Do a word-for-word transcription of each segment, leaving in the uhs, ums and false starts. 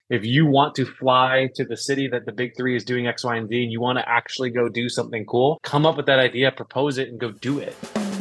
If you want to fly to the city that the big three is doing X, Y, and Z, and you want to actually go do something cool, come up with that idea, propose it, and go do it.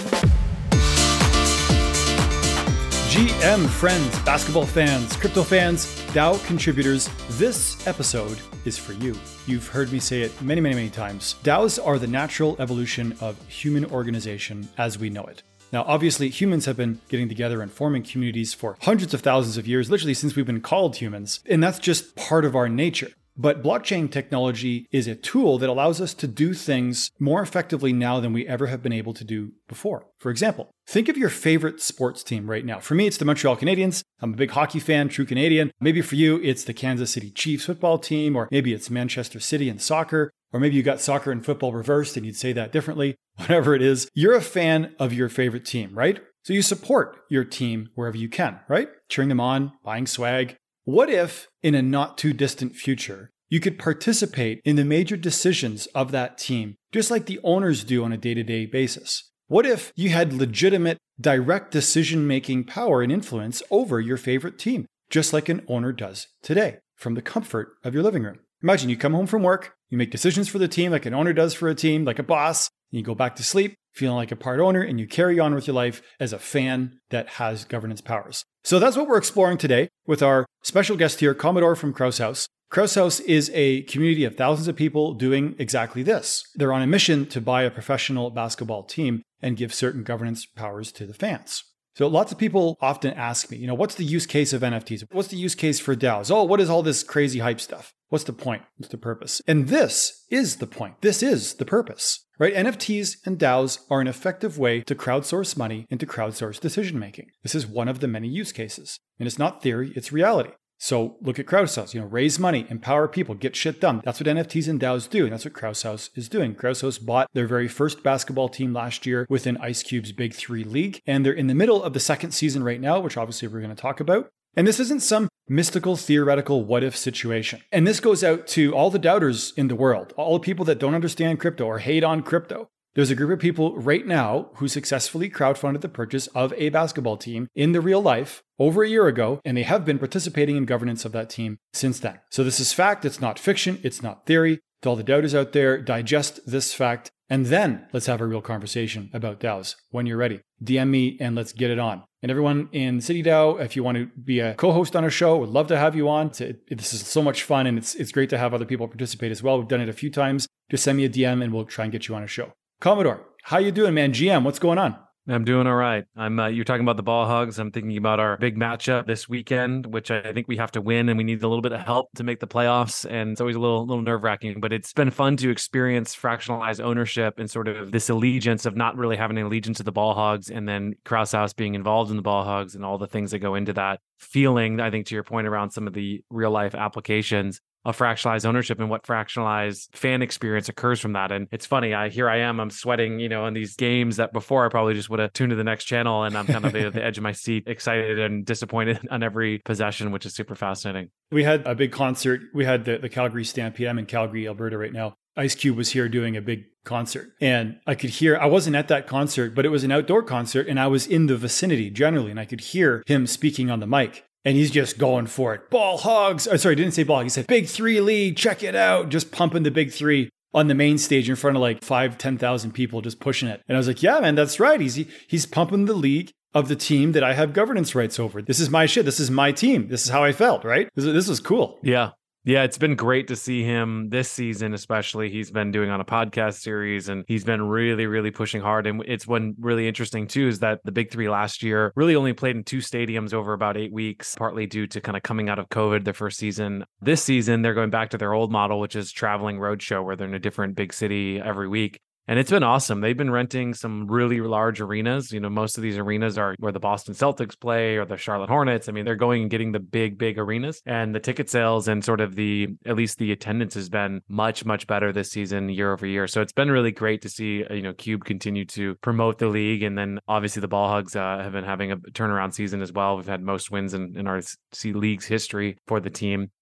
G M friends, basketball fans, crypto fans, DAO contributors, this episode is for you. You've heard me say it many, many, many times. DAOs are the natural evolution of human organization as we know it. Now, obviously, humans have been getting together and forming communities for hundreds of thousands of years, literally since we've been called humans, and that's just part of our nature. But blockchain technology is a tool that allows us to do things more effectively now than we ever have been able to do before. For example, think of your favorite sports team right now. For me, it's the Montreal Canadiens. I'm a big hockey fan, true Canadian. Maybe for you, it's the Kansas City Chiefs football team, or maybe it's Manchester City in soccer, or maybe you got soccer and football reversed and you'd say that differently. Whatever it is, you're a fan of your favorite team, right? So you support your team wherever you can, right? Cheering them on, buying swag. What if, in a not too distant future, you could participate in the major decisions of that team, just like the owners do on a day-to-day basis? What if you had legitimate, direct decision-making power and influence over your favorite team, just like an owner does today, from the comfort of your living room? Imagine you come home from work, you make decisions for the team like an owner does for a team, like a boss, and you go back to sleep feeling like a part owner, and you carry on with your life as a fan that has governance powers. So that's what we're exploring today with our special guest here, Commodore from Krause House. Krause House is a community of thousands of people doing exactly this. They're on a mission to buy a professional basketball team and give certain governance powers to the fans. So lots of people often ask me, you know, what's the use case of N F Ts? What's the use case for DAOs? Oh, what is all this crazy hype stuff? What's the point? What's the purpose? And this is the point. This is the purpose, right? N F Ts and DAOs are an effective way to crowdsource money and to crowdsource decision making. This is one of the many use cases. And it's not theory, it's reality. So look at Krause House, you know, raise money, empower people, get shit done. That's what N F Ts and DAOs do. And that's what Krause House is doing. Krause House bought their very first basketball team last year within Ice Cube's Big Three League. And they're in the middle of the second season right now, which obviously we're going to talk about. And this isn't some mystical, theoretical what-if situation. And this goes out to all the doubters in the world, all the people that don't understand crypto or hate on crypto. There's a group of people right now who successfully crowdfunded the purchase of a basketball team in the real life over a year ago, and they have been participating in governance of that team since then. So this is fact, it's not fiction, it's not theory. To all the doubters out there, digest this fact, and then let's have a real conversation about DAOs when you're ready. D M me and let's get it on. And everyone in City DAO, if you want to be a co-host on our show, would love to have you on. This is so much fun, and it's it's great to have other people participate as well. We've done it a few times. Just send me a D M and we'll try and get you on a show. Commodore, how you doing, man? G M, what's going on? I'm doing all right. I'm. Uh, you're talking about the Ball Hogs. I'm thinking about our big matchup this weekend, which I think we have to win, and we need a little bit of help to make the playoffs. And it's always a little, little nerve wracking, but it's been fun to experience fractionalized ownership and sort of this allegiance of not really having an allegiance to the Ball Hogs, and then Krause House being involved in the Ball Hogs and all the things that go into that. Feeling, I think, to your point around some of the real life applications of fractionalized ownership and what fractionalized fan experience occurs from that. And it's funny, I here I am, I'm sweating, you know, in these games that before I probably just would have tuned to the next channel, and I'm kind of at the edge of my seat, excited and disappointed on every possession, which is super fascinating. We had a big concert. We had the, the Calgary Stampede. I'm in Calgary, Alberta right now. Ice Cube was here doing a big concert, and I could hear, I wasn't at that concert, but it was an outdoor concert, and I was in the vicinity generally, and I could hear him speaking on the mic. And he's just going for it. Ball Hogs. Oh, sorry, he didn't say ball. He said Big Three League. Check it out. Just pumping the Big Three on the main stage in front of like five, ten thousand people, just pushing it. And I was like, yeah, man, that's right. He's he's pumping the league of the team that I have governance rights over. This is my shit. This is my team. This is how I felt, right? This, this was cool. Yeah. Yeah, it's been great to see him this season, especially. He's been doing on a podcast series, and he's been really, really pushing hard. And it's one really interesting, too, is that the Big Three last year really only played in two stadiums over about eight weeks, partly due to kind of coming out of COVID their first season. This season, they're going back to their old model, which is traveling roadshow, where they're in a different big city every week. And it's been awesome. They've been renting some really large arenas. You know, most of these arenas are where the Boston Celtics play or the Charlotte Hornets. I mean, they're going and getting the big, big arenas. And the ticket sales and sort of the, at least the attendance has been much, much better this season year over year. So it's been really great to see, you know, Cube continue to promote the league. And then obviously the Ball Hogs uh, have been having a turnaround season as well. We've had most wins in, in our C league's history for the team.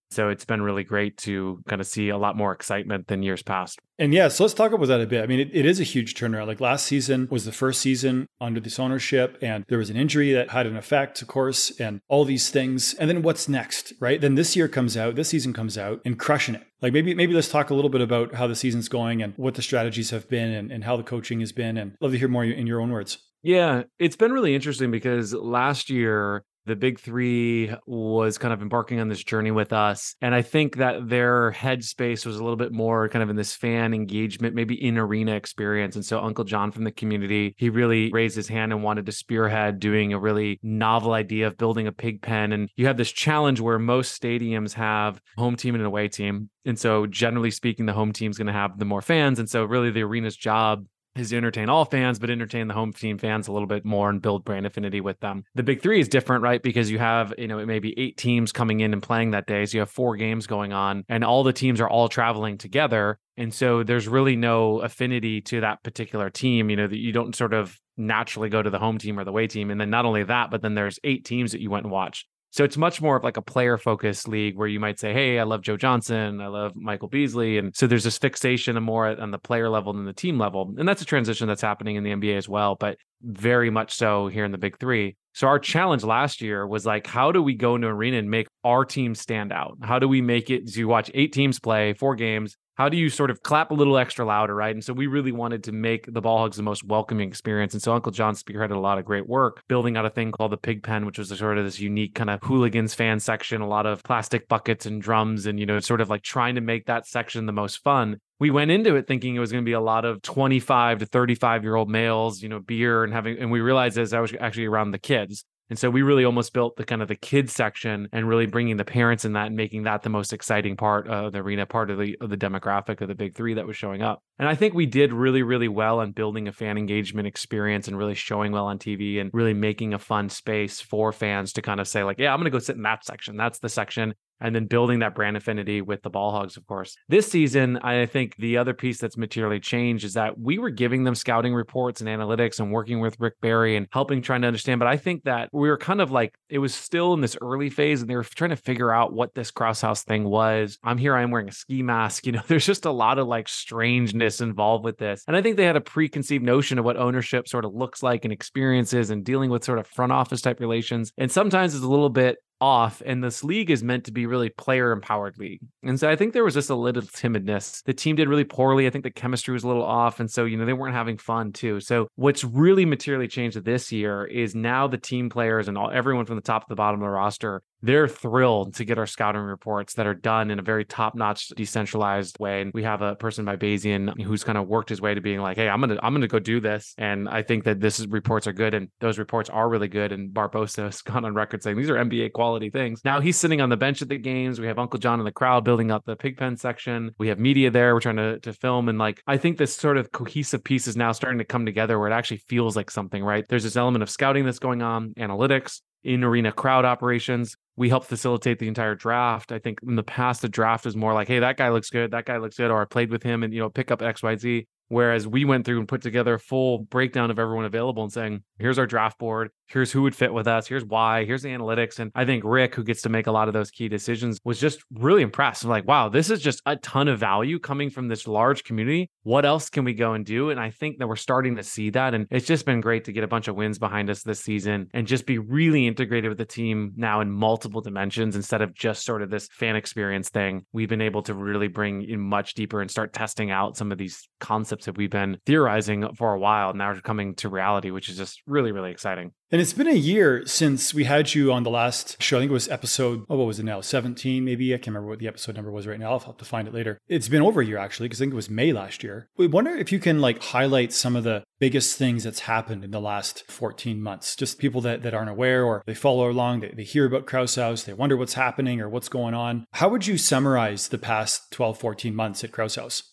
So it's been really great to kind of see a lot more excitement than years past. And yeah, so let's talk about that a bit. I mean, it, it is a huge turnaround. Like last season was the first season under this ownership, and there was an injury that had an effect, of course, and all these things. And then what's next, right? Then this year comes out, this season comes out and crushing it. Like maybe maybe let's talk a little bit about how the season's going and what the strategies have been and, and how the coaching has been. And love to hear more in your own words. Yeah, it's been really interesting because last year, the big three was kind of embarking on this journey with us. And I think that their headspace was a little bit more kind of in this fan engagement, maybe in arena experience. And so Uncle John from the community, he really raised his hand and wanted to spearhead doing a really novel idea of building a pig pen. And you have this challenge where most stadiums have a home team and an away team. And so generally speaking, the home team is going to have the more fans. And so really the arena's job is to entertain all fans, but entertain the home team fans a little bit more and build brand affinity with them. The big three is different, right? Because you have, you know, it may be eight teams coming in and playing that day. So you have four games going on and all the teams are all traveling together. And so there's really no affinity to that particular team, you know, that you don't sort of naturally go to the home team or the away team. And then not only that, but then there's eight teams that you went and watched. So it's much more of like a player-focused league where you might say, hey, I love Joe Johnson, I love Michael Beasley. And so there's this fixation more on the player level than the team level. And that's a transition that's happening in the N B A as well, but very much so here in the big three. So our challenge last year was like, how do we go into arena and make our team stand out? How do we make it, so you watch eight teams play, four games, how do you sort of clap a little extra louder, right? And so we really wanted to make the Ball Hogs the most welcoming experience. And so Uncle John spearheaded a lot of great work, building out a thing called the Pig Pen, which was a sort of this unique kind of hooligans fan section, a lot of plastic buckets and drums, and, you know, sort of like trying to make that section the most fun. We went into it thinking it was going to be a lot of twenty-five to thirty-five year old males, you know, beer and having, and we realized as I was actually around the kids. And so we really almost built the kind of the kids section and really bringing the parents in that and making that the most exciting part of the arena, part of the, of the demographic of the big three that was showing up. And I think we did really, really well on building a fan engagement experience and really showing well on T V and really making a fun space for fans to kind of say like, yeah, I'm going to go sit in that section. That's the section. And then building that brand affinity with the Ball Hogs, of course. This season, I think the other piece that's materially changed is that we were giving them scouting reports and analytics and working with Rick Barry and helping trying to understand. But I think that we were kind of like, it was still in this early phase and they were trying to figure out what this Krause House thing was. I'm here, I'm wearing a ski mask. You know, there's just a lot of like strangeness involved with this. And I think they had a preconceived notion of what ownership sort of looks like and experiences and dealing with sort of front office type relations. And sometimes it's a little bit off, and this league is meant to be really player empowered league. And so I think there was just a little timidness. The team did really poorly. I think the chemistry was a little off. And so, you know, they weren't having fun too. So what's really materially changed this year is now the team players and all everyone from the top to the bottom of the roster, they're thrilled to get our scouting reports that are done in a very top-notch, decentralized way. And we have a person by Bayesian who's kind of worked his way to being like, hey, I'm going to I'm going to go do this. And I think that this is, reports are good. And those reports are really good. And Barbosa has gone on record saying these are N B A quality things. Now he's sitting on the bench at the games. We have Uncle John in the crowd building up the Pigpen section. We have media there. We're trying to, to film. And like, I think this sort of cohesive piece is now starting to come together where it actually feels like something, right? There's this element of scouting that's going on, analytics, in-arena crowd operations. We help facilitate the entire draft. I think in the past, the draft was more like, hey, that guy looks good. That guy looks good. Or I played with him and, you know, pick up X, Y, Z. Whereas we went through and put together a full breakdown of everyone available and saying, here's our draft board. Here's who would fit with us. Here's why. Here's the analytics. And I think Rick, who gets to make a lot of those key decisions, was just really impressed. I'm like, wow, this is just a ton of value coming from this large community. What else can we go and do? And I think that we're starting to see that. And it's just been great to get a bunch of wins behind us this season and just be really integrated with the team now in multiple dimensions instead of just sort of this fan experience thing. We've been able to really bring in much deeper and start testing out some of these concepts that we've been theorizing for a while. Now they're coming to reality, which is just really, really exciting. And it's been a year since we had you on the last show. I think it was episode, oh, what was it now? seventeen, maybe? I can't remember what the episode number was right now. I'll have to find it later. It's been over a year, actually, because I think it was May last year. We wonder if you can like highlight some of the biggest things that's happened in the last fourteen months. Just people that, that aren't aware or they follow along, they, they hear about Krause House, they wonder what's happening or what's going on. How would you summarize the past twelve, fourteen months at Krause House?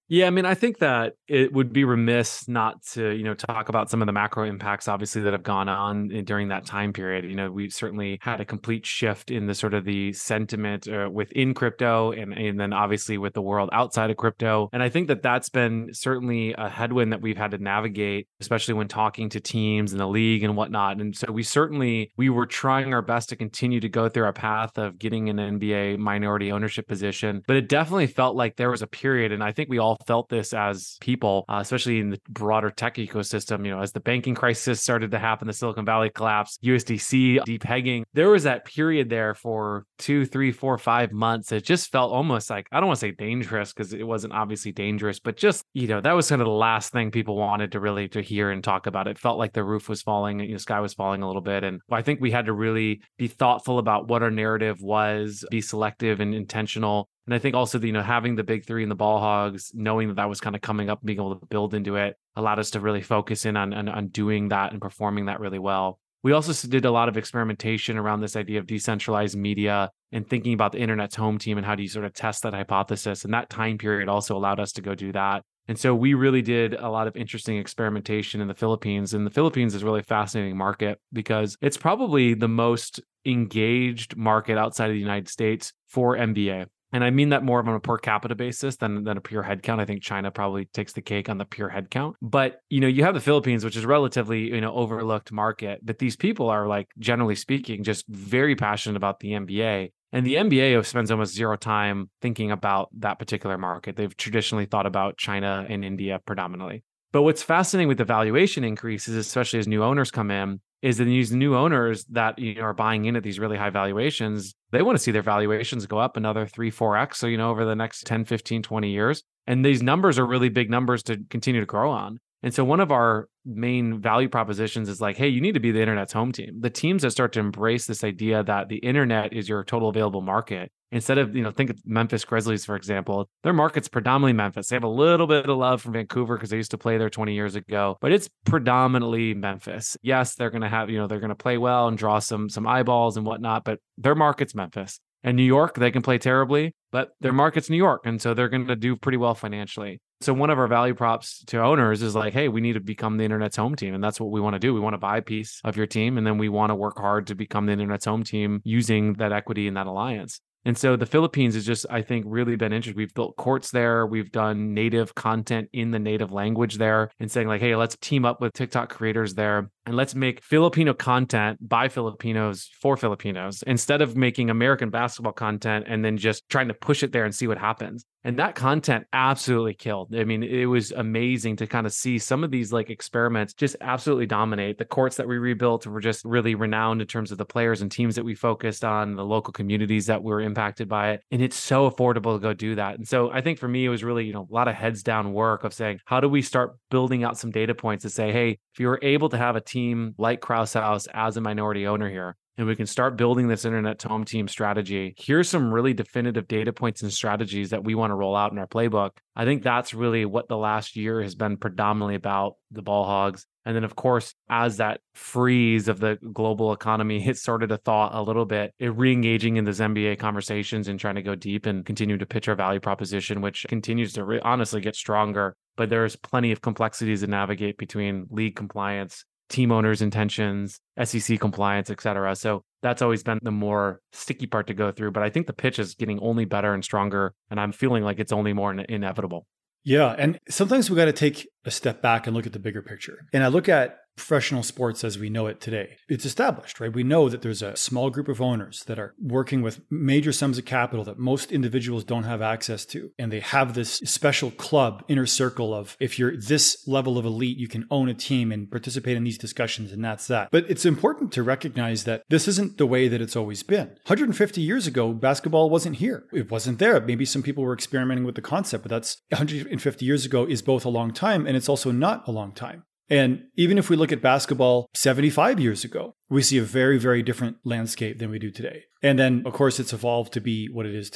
Yeah, I mean, I think that it would be remiss not to, you know, talk about some of the macro impacts, obviously, that have gone on in, during that time period. You know, we certainly had a complete shift in the sort of the sentiment uh, within crypto, and and then obviously with the world outside of crypto. And I think that that's been certainly a headwind that we've had to navigate, especially when talking to teams in the league and whatnot. And so we certainly we were trying our best to continue to go through our path of getting an N B A minority ownership position, but it definitely felt like there was a period, and I think we all felt this as people, uh, especially in the broader tech ecosystem, you know, as the banking crisis started to happen, the Silicon Valley collapse, U S D C depegging, there was that period there for two, three, four, five months. It just felt almost like, I don't want to say dangerous because it wasn't obviously dangerous, but just, you know, that was kind of the last thing people wanted to really to hear and talk about. It felt like the roof was falling, you know, sky was falling a little bit. And I think we had to really be thoughtful about what our narrative was, be selective and intentional. And I think also, you know, having the big three and the ball hogs, knowing that that was kind of coming up, being able to build into it, allowed us to really focus in on, on, on doing that and performing that really well. We also did a lot of experimentation around this idea of decentralized media and thinking about the internet's home team and how do you sort of test that hypothesis. And that time period also allowed us to go do that. And so we really did a lot of interesting experimentation in the Philippines. And the Philippines is a really fascinating market because it's probably the most engaged market outside of the United States for N B A. And I mean that more on a per capita basis than, than a pure head count. I think China probably takes the cake on the pure head count. But, you know, you have the Philippines, which is a relatively, you know, overlooked market. But these people are, like, generally speaking, just very passionate about the N B A. And the N B A spends almost zero time thinking about that particular market. They've traditionally thought about China and India predominantly. But what's fascinating with the valuation increases, especially as new owners come in, is that these new owners that, you know, are buying in at these really high valuations, they want to see their valuations go up another three, four X. So, you know, over the next ten, fifteen, twenty years. And these numbers are really big numbers to continue to grow on. And so one of our main value propositions is like, hey, you need to be the internet's home team. The teams that start to embrace this idea that the internet is your total available market, instead of, you know, think of Memphis Grizzlies, for example, their market's predominantly Memphis. They have a little bit of love from Vancouver because they used to play there twenty years ago, but it's predominantly Memphis. Yes, they're going to have, you know, they're going to play well and draw some, some eyeballs and whatnot, but their market's Memphis. And New York, they can play terribly, but their market's New York. And so they're going to do pretty well financially. So one of our value props to owners is like, hey, we need to become the internet's home team. And that's what we want to do. We want to buy a piece of your team. And then we want to work hard to become the internet's home team using that equity and that alliance. And so the Philippines has just, I think, really been interesting. We've built courts there. We've done native content in the native language there and saying like, hey, let's team up with TikTok creators there and let's make Filipino content by Filipinos for Filipinos instead of making American basketball content and then just trying to push it there and see what happens. And that content absolutely killed. I mean, it was amazing to kind of see some of these like experiments just absolutely dominate. The courts that we rebuilt were just really renowned in terms of the players and teams that we focused on, the local communities that were impacted by it. And it's so affordable to go do that. And so I think for me, it was really, you know, a lot of heads down work of saying, how do we start building out some data points to say, hey, if you were able to have a team like Krause House as a minority owner here, and we can start building this internet home team strategy, here's some really definitive data points and strategies that we want to roll out in our playbook. I think that's really what the last year has been predominantly about, the ball hogs. And then, of course, as that freeze of the global economy hit started to thaw a little bit, it re-engaging in those N B A conversations and trying to go deep and continue to pitch our value proposition, which continues to re- honestly get stronger. But there's plenty of complexities to navigate between league compliance, team owners' intentions, S E C compliance, et cetera. So that's always been the more sticky part to go through. But I think the pitch is getting only better and stronger, and I'm feeling like it's only more in- inevitable. Yeah. And sometimes we got to take a step back and look at the bigger picture. And I look at professional sports as we know it today. It's established, right? We know that there's a small group of owners that are working with major sums of capital that most individuals don't have access to. And they have this special club, inner circle of, if you're this level of elite, you can own a team and participate in these discussions, and that's that. But it's important to recognize that this isn't the way that it's always been. one hundred fifty years ago, basketball wasn't here. It wasn't there. Maybe some people were experimenting with the concept, but that's one hundred fifty years ago is both a long time and it's also not a long time. And even if we look at basketball seventy-five years ago, we see a very, very different landscape than we do today. And then, of course, it's evolved to be what it is today.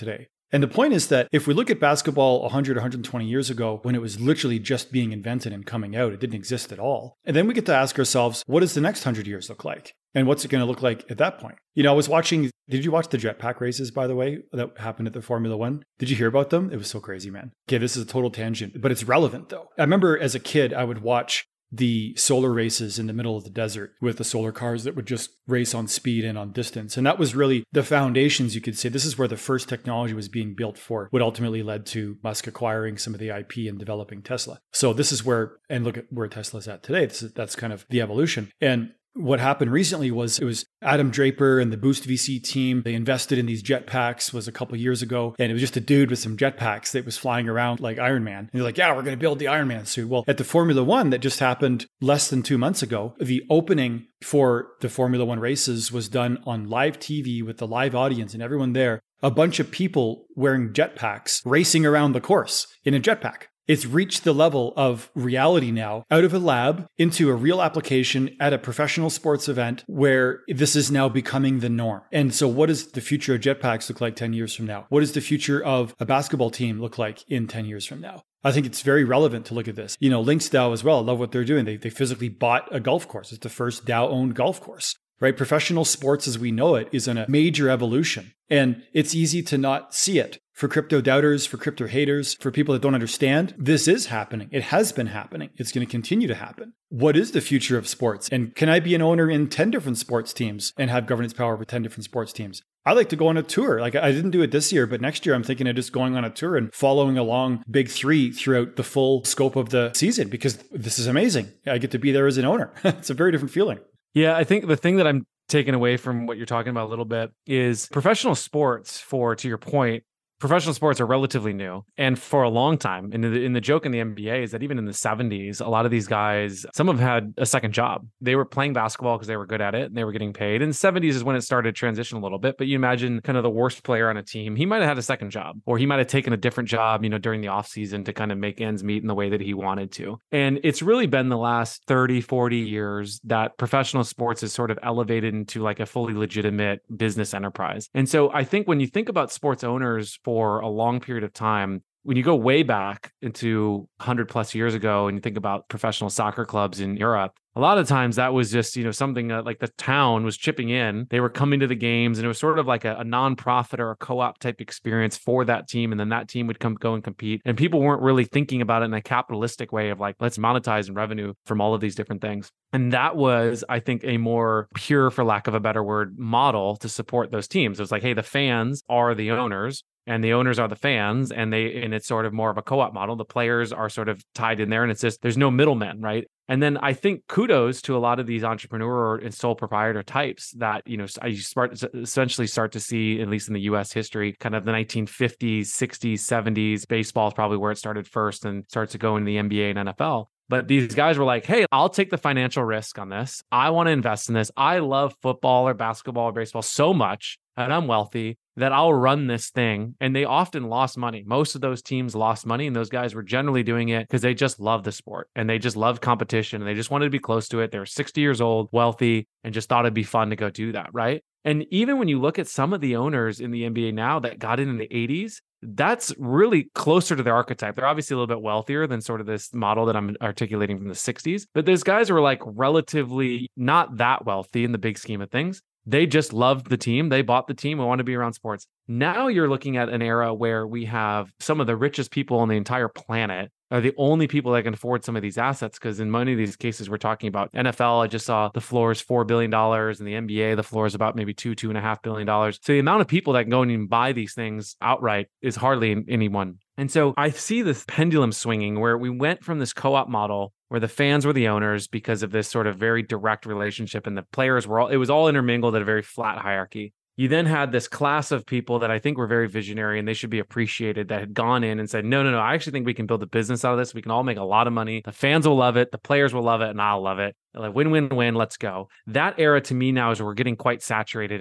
And the point is that if we look at basketball one hundred, one hundred twenty years ago, when it was literally just being invented and coming out, it didn't exist at all. And then we get to ask ourselves, what does the next one hundred years look like? And what's it going to look like at that point? You know, I was watching, did you watch the jetpack races, by the way, that happened at the Formula One? Did you hear about them? It was so crazy, man. Okay, this is a total tangent, but it's relevant though. I remember as a kid, I would watch the solar races in the middle of the desert with the solar cars that would just race on speed and on distance. And that was really the foundations, you could say. This is where the first technology was being built for what ultimately led to Musk acquiring some of the I P and developing Tesla. So this is where, and look at where Tesla's at today. This is, that's kind of the evolution. And what happened recently was it was Adam Draper and the Boost V C team. They invested in these jetpacks was a couple of years ago. And it was just a dude with some jetpacks that was flying around like Iron Man. And they're like, yeah, we're going to build the Iron Man suit. Well, at the Formula One that just happened less than two months ago, the opening for the Formula One races was done on live T V with the live audience and everyone there. A bunch of people wearing jetpacks racing around the course in a jetpack. It's reached the level of reality now, out of a lab into a real application at a professional sports event where this is now becoming the norm. And so what does the future of jetpacks look like ten years from now? What does the future of a basketball team look like in ten years from now? I think it's very relevant to look at this. You know, Lynx DAO as well. I love what they're doing. They, they physically bought a golf course. It's the first DAO-owned golf course. Right? Professional sports as we know it is in a major evolution. And it's easy to not see it. For crypto doubters, for crypto haters, for people that don't understand, this is happening. It has been happening. It's going to continue to happen. What is the future of sports? And can I be an owner in ten different sports teams and have governance power over ten different sports teams? I like to go on a tour. Like I didn't do it this year, but next year I'm thinking of just going on a tour and following along Big Three throughout the full scope of the season because this is amazing. I get to be there as an owner. It's a very different feeling. Yeah, I think the thing that I'm taking away from what you're talking about a little bit is professional sports, for, to your point, professional sports are relatively new. And for a long time, and the, in the joke in the N B A is that even in the seventies, a lot of these guys, some have had a second job. They were playing basketball because they were good at it and they were getting paid. In the seventies is when it started to transition a little bit. But you imagine kind of the worst player on a team, he might have had a second job, or he might have taken a different job, you know, during the offseason to kind of make ends meet in the way that he wanted to. And it's really been the last thirty, forty years that professional sports is sort of elevated into like a fully legitimate business enterprise. And so I think when you think about sports owners for a long period of time, when you go way back into one hundred plus years ago and you think about professional soccer clubs in Europe, a lot of times that was just, you know, something that like the town was chipping in. They were coming to the games and it was sort of like a, a nonprofit or a co-op type experience for that team. And then that team would come go and compete. And people weren't really thinking about it in a capitalistic way of like, let's monetize and revenue from all of these different things. And that was, I think, a more pure, for lack of a better word, model to support those teams. It was like, hey, the fans are the owners. And the owners are the fans, and they and it's sort of more of a co-op model. The players are sort of tied in there, and it's just there's no middlemen, right? And then I think kudos to a lot of these entrepreneur and sole proprietor types that, you know, I start, essentially start to see, at least in the U S history, kind of the nineteen fifties, sixties, seventies. Baseball is probably where it started first and starts to go into the N B A and N F L. But these guys were like, hey, I'll take the financial risk on this. I want to invest in this. I love football or basketball or baseball so much, and I'm wealthy, that I'll run this thing. And they often lost money. Most of those teams lost money, and those guys were generally doing it because they just loved the sport and they just loved competition and they just wanted to be close to it. They were sixty years old, wealthy, and just thought it'd be fun to go do that, right? And even when you look at some of the owners in the N B A now that got in in the eighties, that's really closer to their archetype. They're obviously a little bit wealthier than sort of this model that I'm articulating from the sixties. But those guys were like relatively not that wealthy in the big scheme of things. They just loved the team. They bought the team and want to be around sports. Now you're looking at an era where we have some of the richest people on the entire planet are the only people that can afford some of these assets. Because in many of these cases, we're talking about N F L. I just saw the floor is four billion dollars. In the N B A, the floor is about maybe two, two and a half billion dollars. So the amount of people that go and even buy these things outright is hardly anyone. And so I see this pendulum swinging where we went from this co-op model where the fans were the owners because of this sort of very direct relationship, and the players were all, it was all intermingled at a very flat hierarchy. You then had this class of people that I think were very visionary and they should be appreciated, that had gone in and said, no, no, no, I actually think we can build a business out of this. We can all make a lot of money. The fans will love it. The players will love it. And I'll love it. Like win, win, win. Let's go. That era to me now is we're getting quite saturated in it.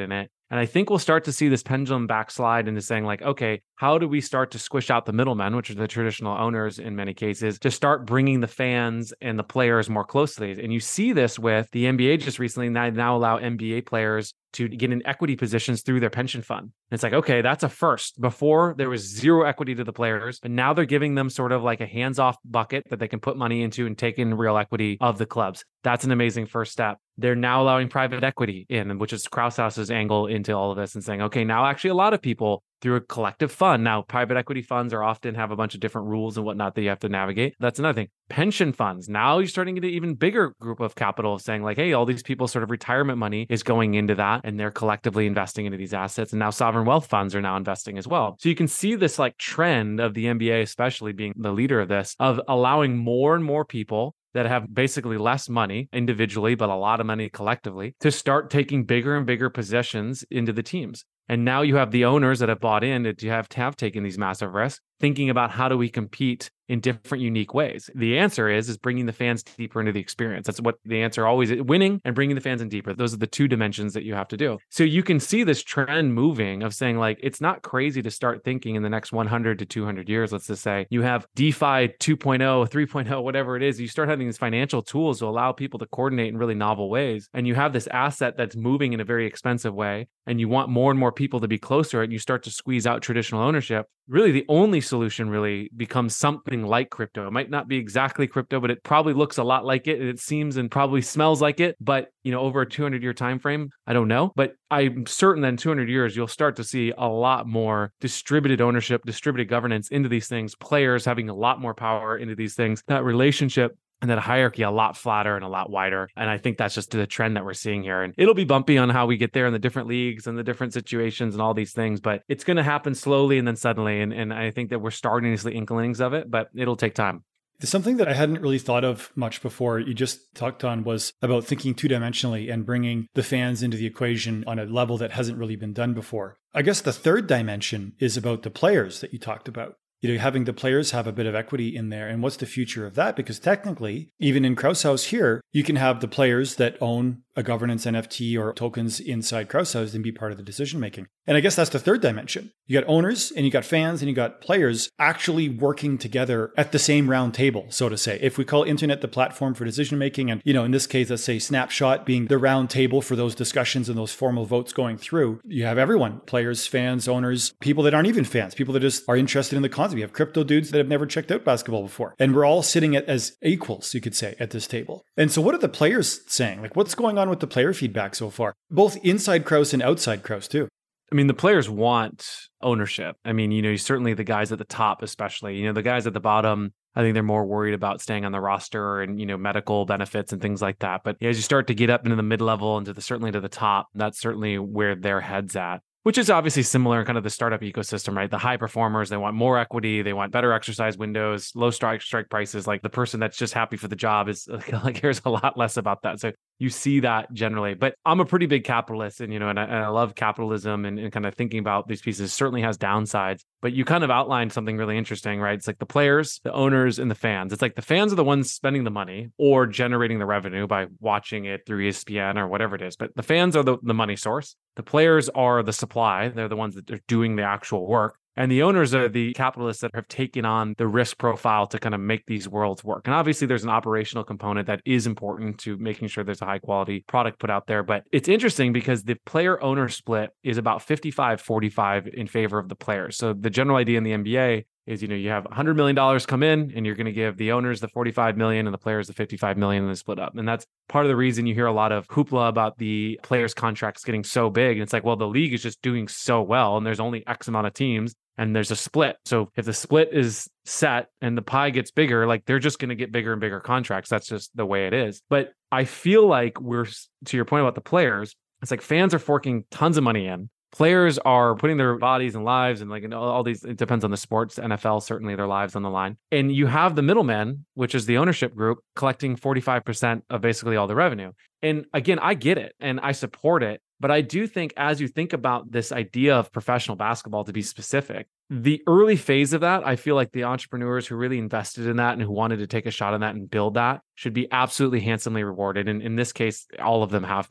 And I think we'll start to see this pendulum backslide into saying like, okay, how do we start to squish out the middlemen, which are the traditional owners in many cases, to start bringing the fans and the players more closely? And you see this with the N B A just recently now, now allow N B A players to get in equity positions through their pension fund. And it's like, okay, that's a first. Before there was zero equity to the players, but now they're giving them sort of like a hands-off bucket that they can put money into and take in real equity of the clubs. That's an amazing first step. They're now allowing private equity in, which is Kraushouse's angle into all of this and saying, okay, now actually a lot of people through a collective fund. Now, private equity funds are often have a bunch of different rules and whatnot that you have to navigate. That's another thing. Pension funds. Now you're starting to get an even bigger group of capital saying like, hey, all these people's sort of retirement money is going into that and they're collectively investing into these assets. And now sovereign wealth funds are now investing as well. So you can see this like trend of the N B A, especially being the leader of this, of allowing more and more people that have basically less money individually, but a lot of money collectively to start taking bigger and bigger positions into the teams. And now you have the owners that have bought in to have, to have taken these massive risks, thinking about how do we compete in different unique ways. The answer is, is bringing the fans deeper into the experience. That's what the answer always is, winning and bringing the fans in deeper. Those are the two dimensions that you have to do. So you can see this trend moving of saying like, it's not crazy to start thinking in the next one hundred to two hundred years, let's just say you have DeFi two point oh, three point oh, whatever it is, you start having these financial tools to allow people to coordinate in really novel ways. And you have this asset that's moving in a very expensive way. And you want more and more people to be closer and you start to squeeze out traditional ownership. Really, the only solution really becomes something like crypto. It might not be exactly crypto, but it probably looks a lot like it. And it seems and probably smells like it. But, you know, over a two hundred year time frame, I don't know. But I'm certain that in two hundred years, you'll start to see a lot more distributed ownership, distributed governance into these things, players having a lot more power into these things, that relationship and that hierarchy a lot flatter and a lot wider. And I think that's just the trend that we're seeing here. And it'll be bumpy on how we get there in the different leagues and the different situations and all these things, but it's going to happen slowly and then suddenly. And, and I think that we're starting to see inklings of it, but it'll take time. Something that I hadn't really thought of much before you just talked on was about thinking two-dimensionally and bringing the fans into the equation on a level that hasn't really been done before. I guess the third dimension is about the players that you talked about. You know, having the players have a bit of equity in there. And what's the future of that? Because technically, even in Krausshaus here, you can have the players that own a governance N F T or tokens inside Krausshaus and be part of the decision-making. And I guess that's the third dimension. You got owners and you got fans and you got players actually working together at the same round table, so to say. If we call internet the platform for decision-making, and, you know, in this case, let's say Snapshot being the round table for those discussions and those formal votes going through, you have everyone, players, fans, owners, people that aren't even fans, people that just are interested in the concept. We have crypto dudes that have never checked out basketball before. And we're all sitting at, as equals, you could say, at this table. And so what are the players saying? Like, what's going on with the player feedback so far? Both inside Kraus and outside Kraus, too. I mean, the players want ownership. I mean, you know, certainly the guys at the top, especially, you know, the guys at the bottom, I think they're more worried about staying on the roster and, you know, medical benefits and things like that. But as you start to get up into the mid-level and to the, certainly to the top, that's certainly where their head's at. Which is obviously similar in kind of the startup ecosystem, right? The high performers, they want more equity, they want better exercise windows, low strike strike prices. Like the person that's just happy for the job is like cares a lot less about that. So you see that generally. But I'm a pretty big capitalist, and you know, and I, and I love capitalism and, and kind of thinking about these pieces. It certainly has downsides. But you kind of outlined something really interesting, right? It's like the players, the owners, and the fans. It's like the fans are the ones spending the money or generating the revenue by watching it through E S P N or whatever it is. But the fans are the, the money source. The players are the supply. They're the ones that are doing the actual work. And the owners are the capitalists that have taken on the risk profile to kind of make these worlds work. And obviously there's an operational component that is important to making sure there's a high quality product put out there. But it's interesting because the player owner split is about fifty-five forty-five in favor of the players. So the general idea in the N B A is, you know, you have one hundred million dollars come in and you're going to give the owners the forty-five million dollars and the players the fifty-five million dollars and they split up. And that's part of the reason you hear a lot of hoopla about the players' contracts getting so big. And it's like, well, the league is just doing so well and there's only X amount of teams and there's a split. So if the split is set and the pie gets bigger, like they're just going to get bigger and bigger contracts. That's just the way it is. But I feel like we're, to your point about the players, it's like fans are forking tons of money in. Players are putting their bodies and lives and like and all these, it depends on the sports, N F L, certainly their lives on the line. And you have the middlemen, which is the ownership group, collecting forty-five percent of basically all the revenue. And again, I get it and I support it. But I do think as you think about this idea of professional basketball, to be specific, the early phase of that, I feel like the entrepreneurs who really invested in that and who wanted to take a shot on that and build that should be absolutely handsomely rewarded. And in this case, all of them have been.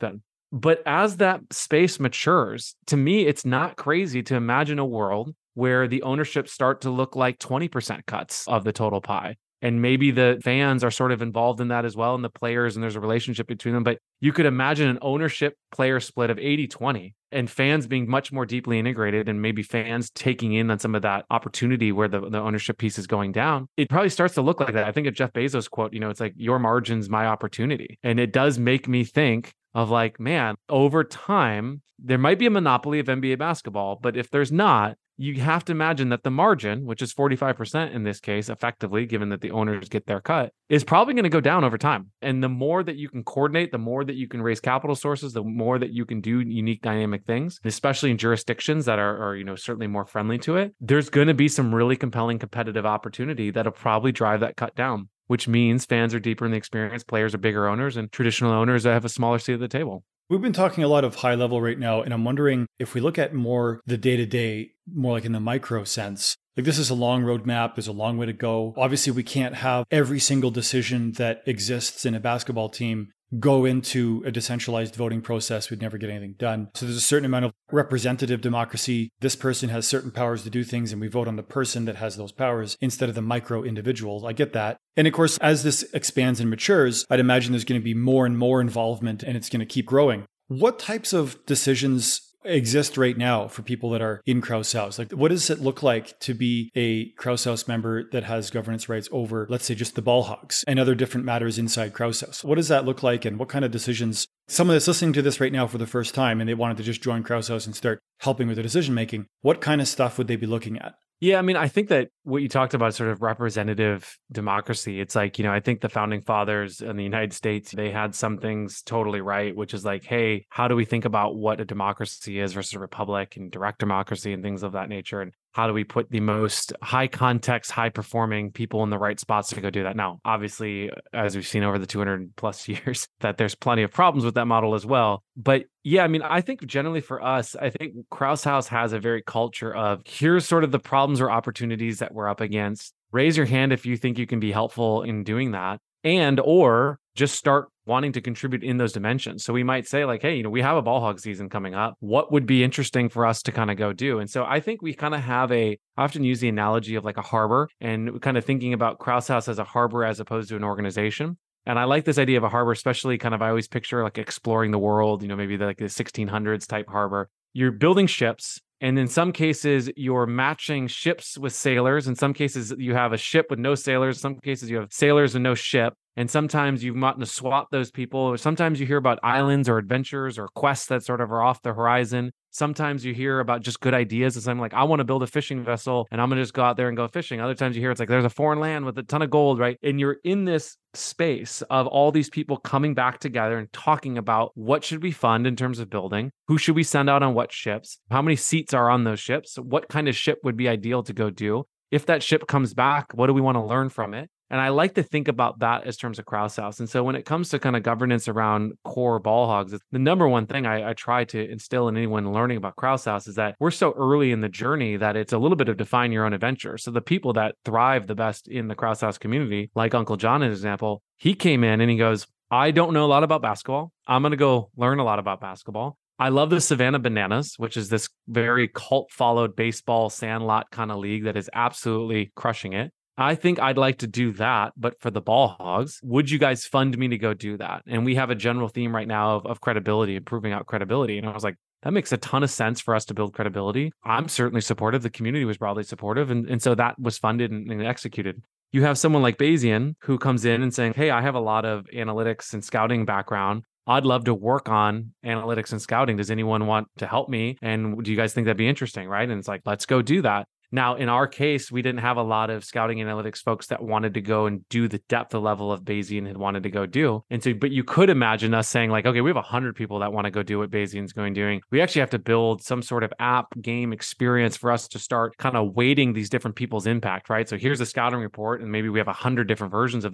But as that space matures, to me, it's not crazy to imagine a world where the ownership start to look like twenty percent cuts of the total pie. And maybe the fans are sort of involved in that as well, and the players, and there's a relationship between them. But you could imagine an ownership player split of eighty twenty and fans being much more deeply integrated, and maybe fans taking in on some of that opportunity where the, the ownership piece is going down. It probably starts to look like that. I think of Jeff Bezos' quote, you know, it's like, your margin's my opportunity. And it does make me think of like, man, over time, there might be a monopoly of N B A basketball, but if there's not, you have to imagine that the margin, which is forty-five percent in this case, effectively, given that the owners get their cut, is probably going to go down over time. And the more that you can coordinate, the more that you can raise capital sources, the more that you can do unique dynamic things, especially in jurisdictions that are, are you know, certainly more friendly to it, there's going to be some really compelling competitive opportunity that'll probably drive that cut down, which means fans are deeper in the experience, players are bigger owners, and traditional owners that have a smaller seat at the table. We've been talking a lot of high level right now, and I'm wondering if we look at more the day to day, more like in the micro sense. Like, this is a long roadmap. There's a long way to go. Obviously, we can't have every single decision that exists in a basketball team go into a decentralized voting process. We'd never get anything done. So there's a certain amount of representative democracy. This person has certain powers to do things, and we vote on the person that has those powers instead of the micro individuals. I get that. And of course, as this expands and matures, I'd imagine there's going to be more and more involvement, and it's going to keep growing. What types of decisions exist right now for people that are in Krause House? Like, what does it look like to be a Krause House member that has governance rights over, let's say, just the ball hogs and other different matters inside Krause House? What does that look like, and what kind of decisions? Someone that's listening to this right now for the first time and they wanted to just join Krause House and start helping with the decision making, what kind of stuff would they be looking at? Yeah, I mean, I think that what you talked about, sort of representative democracy, it's like, you know, I think the founding fathers in the United States, they had some things totally right, which is like, hey, how do we think about what a democracy is versus a republic, and direct democracy and things of that nature? And how do we put the most high context, high performing people in the right spots to go do that? Now, obviously, as we've seen over the two hundred plus years, that there's plenty of problems with that model as well. But yeah, I mean, I think generally for us, I think Krause House has a very culture of, here's sort of the problems or opportunities that we're up against. Raise your hand if you think you can be helpful in doing that, and or just start wanting to contribute in those dimensions. So we might say like, hey, you know, we have a ball hog season coming up. What would be interesting for us to kind of go do? And so I think we kind of have a, I often use the analogy of like a harbor, and kind of thinking about Krause House as a harbor as opposed to an organization. And I like this idea of a harbor, especially kind of, I always picture like exploring the world, you know, maybe the, like the sixteen hundreds type harbor. You're building ships. And in some cases, you're matching ships with sailors. In some cases, you have a ship with no sailors. In some cases, you have sailors and no ship. And sometimes you want to swap those people. Or sometimes you hear about islands or adventures or quests that sort of are off the horizon. Sometimes you hear about just good ideas. And something like, I want to build a fishing vessel and I'm going to just go out there and go fishing. Other times you hear it's like, there's a foreign land with a ton of gold, right? And you're in this space of all these people coming back together and talking about what should we fund in terms of building, who should we send out on what ships, how many seats are on those ships, what kind of ship would be ideal to go do. If that ship comes back, what do we want to learn from it? And I like to think about that as terms of Krause House. And so when it comes to kind of governance around core ball hogs, the number one thing I, I try to instill in anyone learning about Krause House is that we're so early in the journey that it's a little bit of define your own adventure. So the people that thrive the best in the Krause House community, like Uncle John, as an example, he came in and he goes, I don't know a lot about basketball. I'm going to go learn a lot about basketball. I love the Savannah Bananas, which is this very cult followed baseball sandlot kind of league that is absolutely crushing it. I think I'd like to do that, but for the ball hogs, would you guys fund me to go do that? And we have a general theme right now of, of credibility and proving out credibility. And I was like, that makes a ton of sense for us to build credibility. I'm certainly supportive. The community was broadly supportive. And, and so that was funded and, and executed. You have someone like Bayesian who comes in and saying, hey, I have a lot of analytics and scouting background. I'd love to work on analytics and scouting. Does anyone want to help me? And do you guys think that'd be interesting? Right. And it's like, let's go do that. Now, in our case, we didn't have a lot of scouting analytics folks that wanted to go and do the depth of level of Bayesian had wanted to go do. And so, but you could imagine us saying like, okay, we have a hundred people that want to go do what Bayesian's going doing. We actually have to build some sort of app game experience for us to start kind of weighting these different people's impact, right? So here's a scouting report, and maybe we have a hundred different versions of that.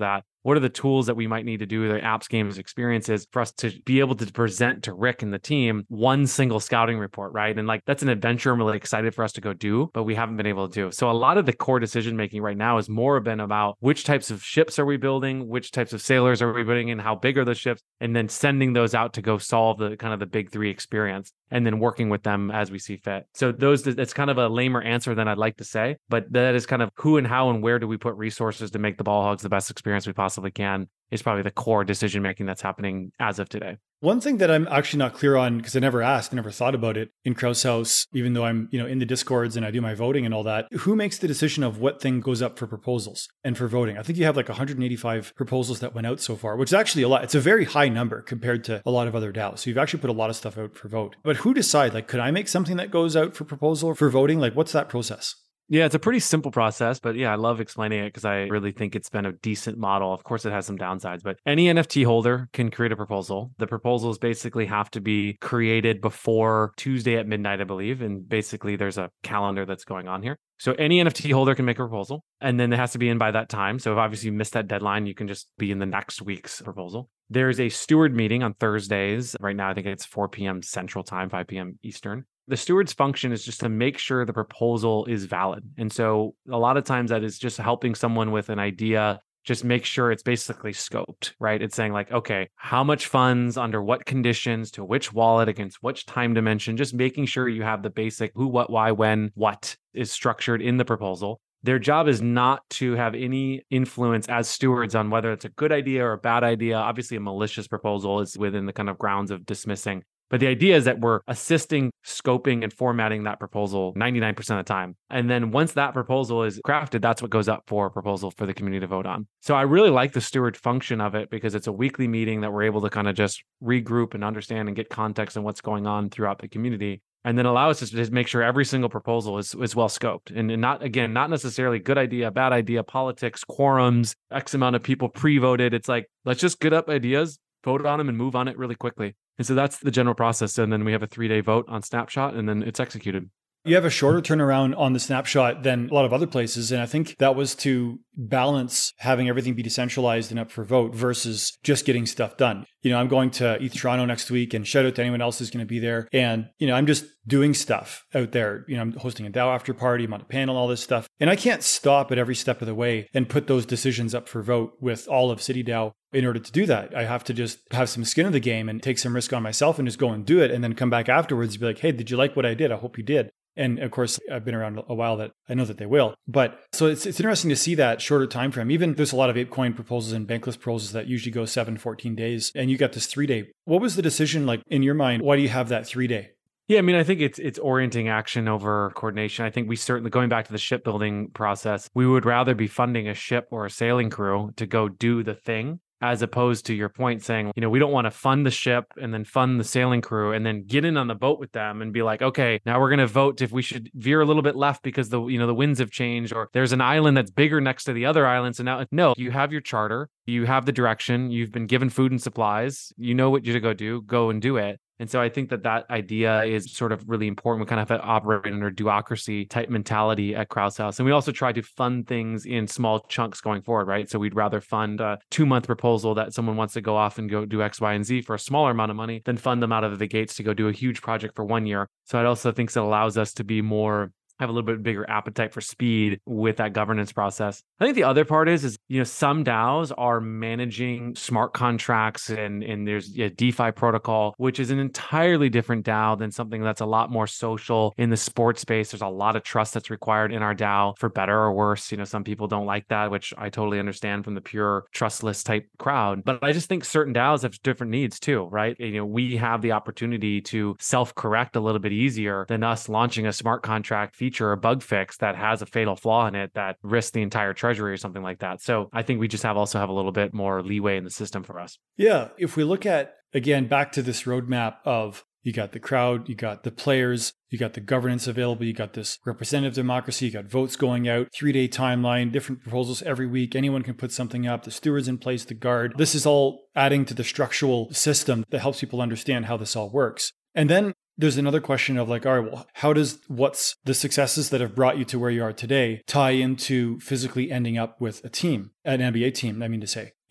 what are the tools that we might need to do, the apps, games, experiences for us to be able to present to Rick and the team one single scouting report, right? And like, that's an adventure I'm really excited for us to go do, but we haven't been able to do. So a lot of the core decision making right now is more been about which types of ships are we building, which types of sailors are we putting in, how big are the ships, and then sending those out to go solve the kind of the big three experience, and then working with them as we see fit. So those, that's kind of a lamer answer than I'd like to say, but that is kind of who and how and where do we put resources to make the Ball Hogs the best experience we possibly can is probably the core decision making that's happening as of today. One thing that I'm actually not clear on, because I never asked, I never thought about it in Krause House, even though I'm, you know, in the Discords and I do my voting and all that, who makes the decision of what thing goes up for proposals and for voting? I think you have like one hundred eighty-five proposals that went out so far, which is actually a lot. It's a very high number compared to a lot of other DAOs. So you've actually put a lot of stuff out for vote. But who decide, like, could I make something that goes out for proposal or for voting? Like, what's that process? Yeah, it's a pretty simple process, but yeah, I love explaining it because I really think it's been a decent model. Of course, it has some downsides, but any N F T holder can create a proposal. The proposals basically have to be created before Tuesday at midnight, I believe. And basically, there's a calendar that's going on here. So any N F T holder can make a proposal, and then it has to be in by that time. So if obviously you missed that deadline, you can just be in the next week's proposal. There's a steward meeting on Thursdays. Right now, I think it's four p.m. Central Time, five p.m. Eastern. The steward's function is just to make sure the proposal is valid. And so a lot of times that is just helping someone with an idea, just make sure it's basically scoped, right? It's saying like, okay, how much funds, under what conditions, to which wallet, against which time dimension, just making sure you have the basic who, what, why, when, what is structured in the proposal. Their job is not to have any influence as stewards on whether it's a good idea or a bad idea. Obviously, a malicious proposal is within the kind of grounds of dismissing. But the idea is that we're assisting scoping and formatting that proposal ninety-nine percent of the time. And then once that proposal is crafted, that's what goes up for a proposal for the community to vote on. So I really like the steward function of it because it's a weekly meeting that we're able to kind of just regroup and understand and get context on what's going on throughout the community. And then allow us to just make sure every single proposal is, is well scoped. And, and not, again, not necessarily good idea, bad idea, politics, quorums, X amount of people pre-voted. It's like, let's just get up ideas, vote on them, and move on it really quickly. And so that's the general process. And then we have a three-day vote on Snapshot, and then it's executed. You have a shorter turnaround on the Snapshot than a lot of other places. And I think that was to balance having everything be decentralized and up for vote versus just getting stuff done. You know, I'm going to E T H Toronto next week, and shout out to anyone else who's going to be there. And, you know, I'm just doing stuff out there. You know, I'm hosting a DAO after party, I'm on a panel, all this stuff. And I can't stop at every step of the way and put those decisions up for vote with all of CityDAO. In order to do that, I have to just have some skin in the game and take some risk on myself and just go and do it, and then come back afterwards and be like, hey, did you like what I did? I hope you did. And of course, I've been around a while that I know that they will. But so it's it's interesting to see that shorter time frame. Even there's a lot of ApeCoin proposals and Bankless proposals that usually go seven, fourteen days. And you got this three day. What was the decision like in your mind? Why do you have that three day? Yeah, I mean, I think it's it's orienting action over coordination. I think we certainly, going back to the shipbuilding process, we would rather be funding a ship or a sailing crew to go do the thing, as opposed to your point saying, you know, we don't want to fund the ship and then fund the sailing crew and then get in on the boat with them and be like, okay, now we're going to vote if we should veer a little bit left because the, you know, the winds have changed, or there's an island that's bigger next to the other island. So now, no, you have your charter, you have the direction, you've been given food and supplies, you know what you're to go do, go and do it. And so I think that that idea is sort of really important. We kind of have to operate under duocracy type mentality at Krause House. And we also try to fund things in small chunks going forward, right? So we'd rather fund a two month proposal that someone wants to go off and go do X, Y, and Z for a smaller amount of money than fund them out of the gates to go do a huge project for one year. So I also think that allows us to be more have a little bit bigger appetite for speed with that governance process. I think the other part is, is you know, some DAOs are managing smart contracts and, and there's a DeFi protocol, which is an entirely different DAO than something that's a lot more social in the sports space. There's a lot of trust that's required in our DAO, for better or worse. You know, some people don't like that, which I totally understand from the pure trustless type crowd. But I just think certain DAOs have different needs too, right? You know, we have the opportunity to self-correct a little bit easier than us launching a smart contract feature or bug fix that has a fatal flaw in it that risks the entire treasury or something like that. So I think we just have also have a little bit more leeway in the system for us. Yeah. If we look at, again, back to this roadmap of you got the crowd, you got the players, you got the governance available, you got this representative democracy, you got votes going out, three-day timeline, different proposals every week. Anyone can put something up, the stewards in place to guard. This is all adding to the structural system that helps people understand how this all works. And then there's another question of like, all right, well, how does what's the successes that have brought you to where you are today tie into physically ending up with a team, an N B A team, I mean to say.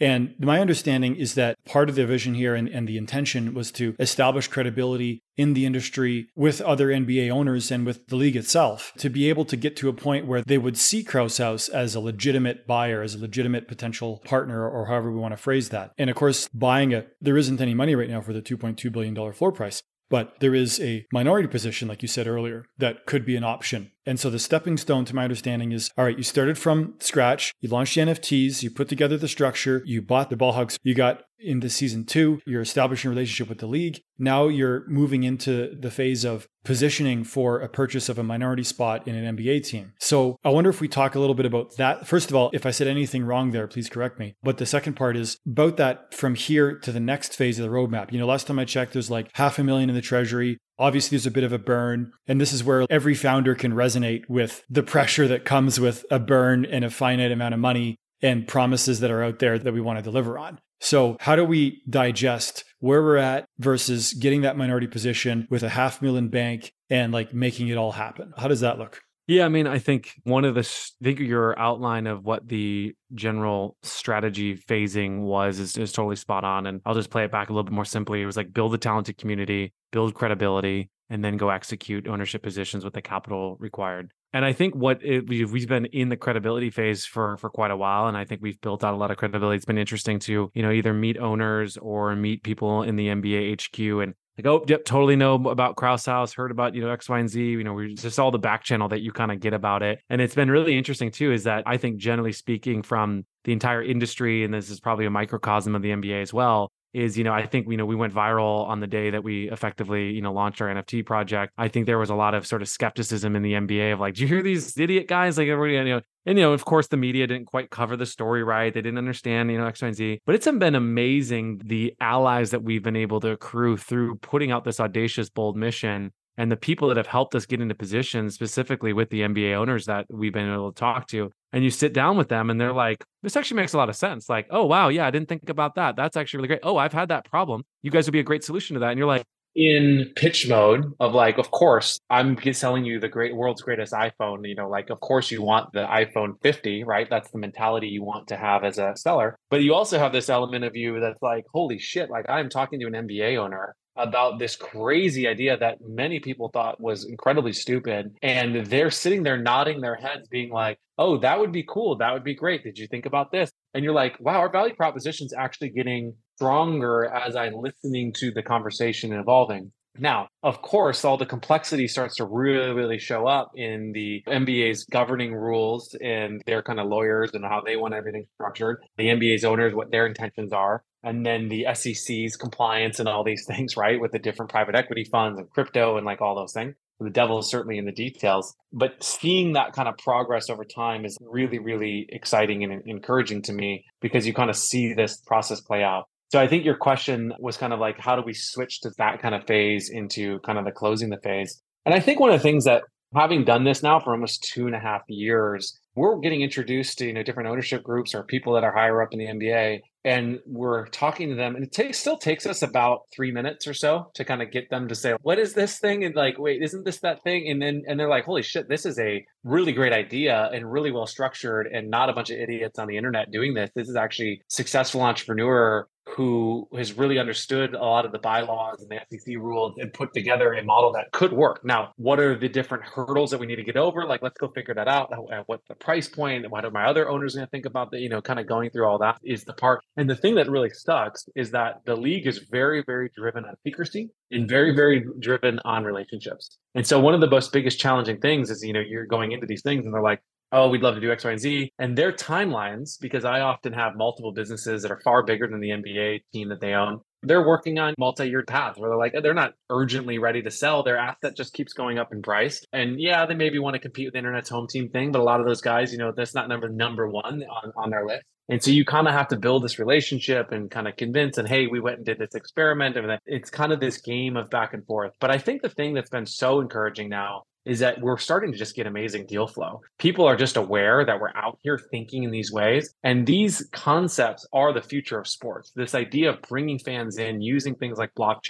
And my understanding is that part of the vision here and, and the intention was to establish credibility in the industry with other N B A owners and with the league itself, to be able to get to a point where they would see Krause House as a legitimate buyer, as a legitimate potential partner, or however we want to phrase that. And of course, buying a, there isn't any money right now for the two point two billion dollars floor price. But there is a minority position, like you said earlier, that could be an option. And so the stepping stone, to my understanding, is, all right, you started from scratch, you launched the N F Ts, you put together the structure, you bought the ball hogs, you got into season two, you're establishing a relationship with the league. Now you're moving into the phase of positioning for a purchase of a minority spot in an N B A team. So I wonder if we talk a little bit about that. First of all, if I said anything wrong there, please correct me. But the second part is about that from here to the next phase of the roadmap. You know, last time I checked, there's like half a million in the treasury. Obviously, there's a bit of a burn. And this is where every founder can resonate with the pressure that comes with a burn and a finite amount of money and promises that are out there that we want to deliver on. So how do we digest where we're at versus getting that minority position with a half million bank and like making it all happen? How does that look? Yeah, I mean, I think one of the, I think your outline of what the general strategy phasing was is, is totally spot on. And I'll just play it back a little bit more simply. It was like build a talented community, build credibility, and then go execute ownership positions with the capital required. And I think what it, we've, we've been in the credibility phase for, for quite a while. And I think we've built out a lot of credibility. It's been interesting to, you know, either meet owners or meet people in the N B A H Q and like, oh, yep, totally know about Krause House, heard about, you know, X, Y, and Z, you know, we just all the back channel that you kind of get about it. And it's been really interesting too, is that I think generally speaking from the entire industry, and this is probably a microcosm of the N B A as well, is, you know, I think, you know, we went viral on the day that we effectively, you know, launched our N F T project. I think there was a lot of sort of skepticism in the N B A of like, do you hear these idiot guys? Like everybody, you know, and, you know, of course, the media didn't quite cover the story right. They didn't understand, you know, X, Y, and Z. But it's been amazing the allies that we've been able to accrue through putting out this audacious, bold mission. And the people that have helped us get into position, specifically with the N B A owners that we've been able to talk to. And you sit down with them and they're like, this actually makes a lot of sense. Like, oh, wow, yeah, I didn't think about that. That's actually really great. Oh, I've had that problem. You guys would be a great solution to that. And you're like, in pitch mode of like, of course, I'm selling you the great world's greatest iPhone. You know, like, of course, you want the iPhone fifty, right? That's the mentality you want to have as a seller. But you also have this element of you that's like, holy shit, like I'm talking to an N B A owner about this crazy idea that many people thought was incredibly stupid. And they're sitting there nodding their heads being like, oh, that would be cool. That would be great. Did you think about this? And you're like, wow, our value proposition is actually getting stronger as I'm listening to the conversation and evolving. Now, of course, all the complexity starts to really, really show up in the N B A's governing rules and their kind of lawyers and how they want everything structured, the N B A's owners, what their intentions are, and then the S E C's compliance and all these things, right, with the different private equity funds and crypto and like all those things. The devil is certainly in the details, but seeing that kind of progress over time is really, really exciting and encouraging to me because you kind of see this process play out. So I think your question was kind of like, how do we switch to that kind of phase into kind of the closing the phase? And I think one of the things that having done this now for almost two and a half years, we're getting introduced to, you know, different ownership groups or people that are higher up in the N B A. And we're talking to them and it takes, still takes us about three minutes or so to kind of get them to say, what is this thing? And like, wait, isn't this that thing? And then, and they're like, holy shit, this is a really great idea and really well structured and not a bunch of idiots on the internet doing this. This is actually a successful entrepreneur who has really understood a lot of the bylaws and the S E C rules and put together a model that could work. Now, what are the different hurdles that we need to get over? Like, let's go figure that out. What's the price point? What are my other owners going to think about that? You know, kind of going through all that is the part. And the thing that really sucks is that the league is very, very driven on secrecy and very, very driven on relationships. And so one of the most biggest challenging things is, you know, you're going into these things and they're like, oh, we'd love to do X, Y, and Z. And their timelines, because I often have multiple businesses that are far bigger than the N B A team that they own, they're working on multi-year paths where they're like, they're not urgently ready to sell. Their asset just keeps going up in price. And yeah, they maybe want to compete with the internet's home team thing, but a lot of those guys, you know, that's not number number one on, on their list. And so you kind of have to build this relationship and kind of convince and, hey, we went and did this experiment. And it's kind of this game of back and forth. But I think the thing that's been so encouraging now is that we're starting to just get amazing deal flow. People are just aware that we're out here thinking in these ways. And these concepts are the future of sports. This idea of bringing fans in, using things like blockchain,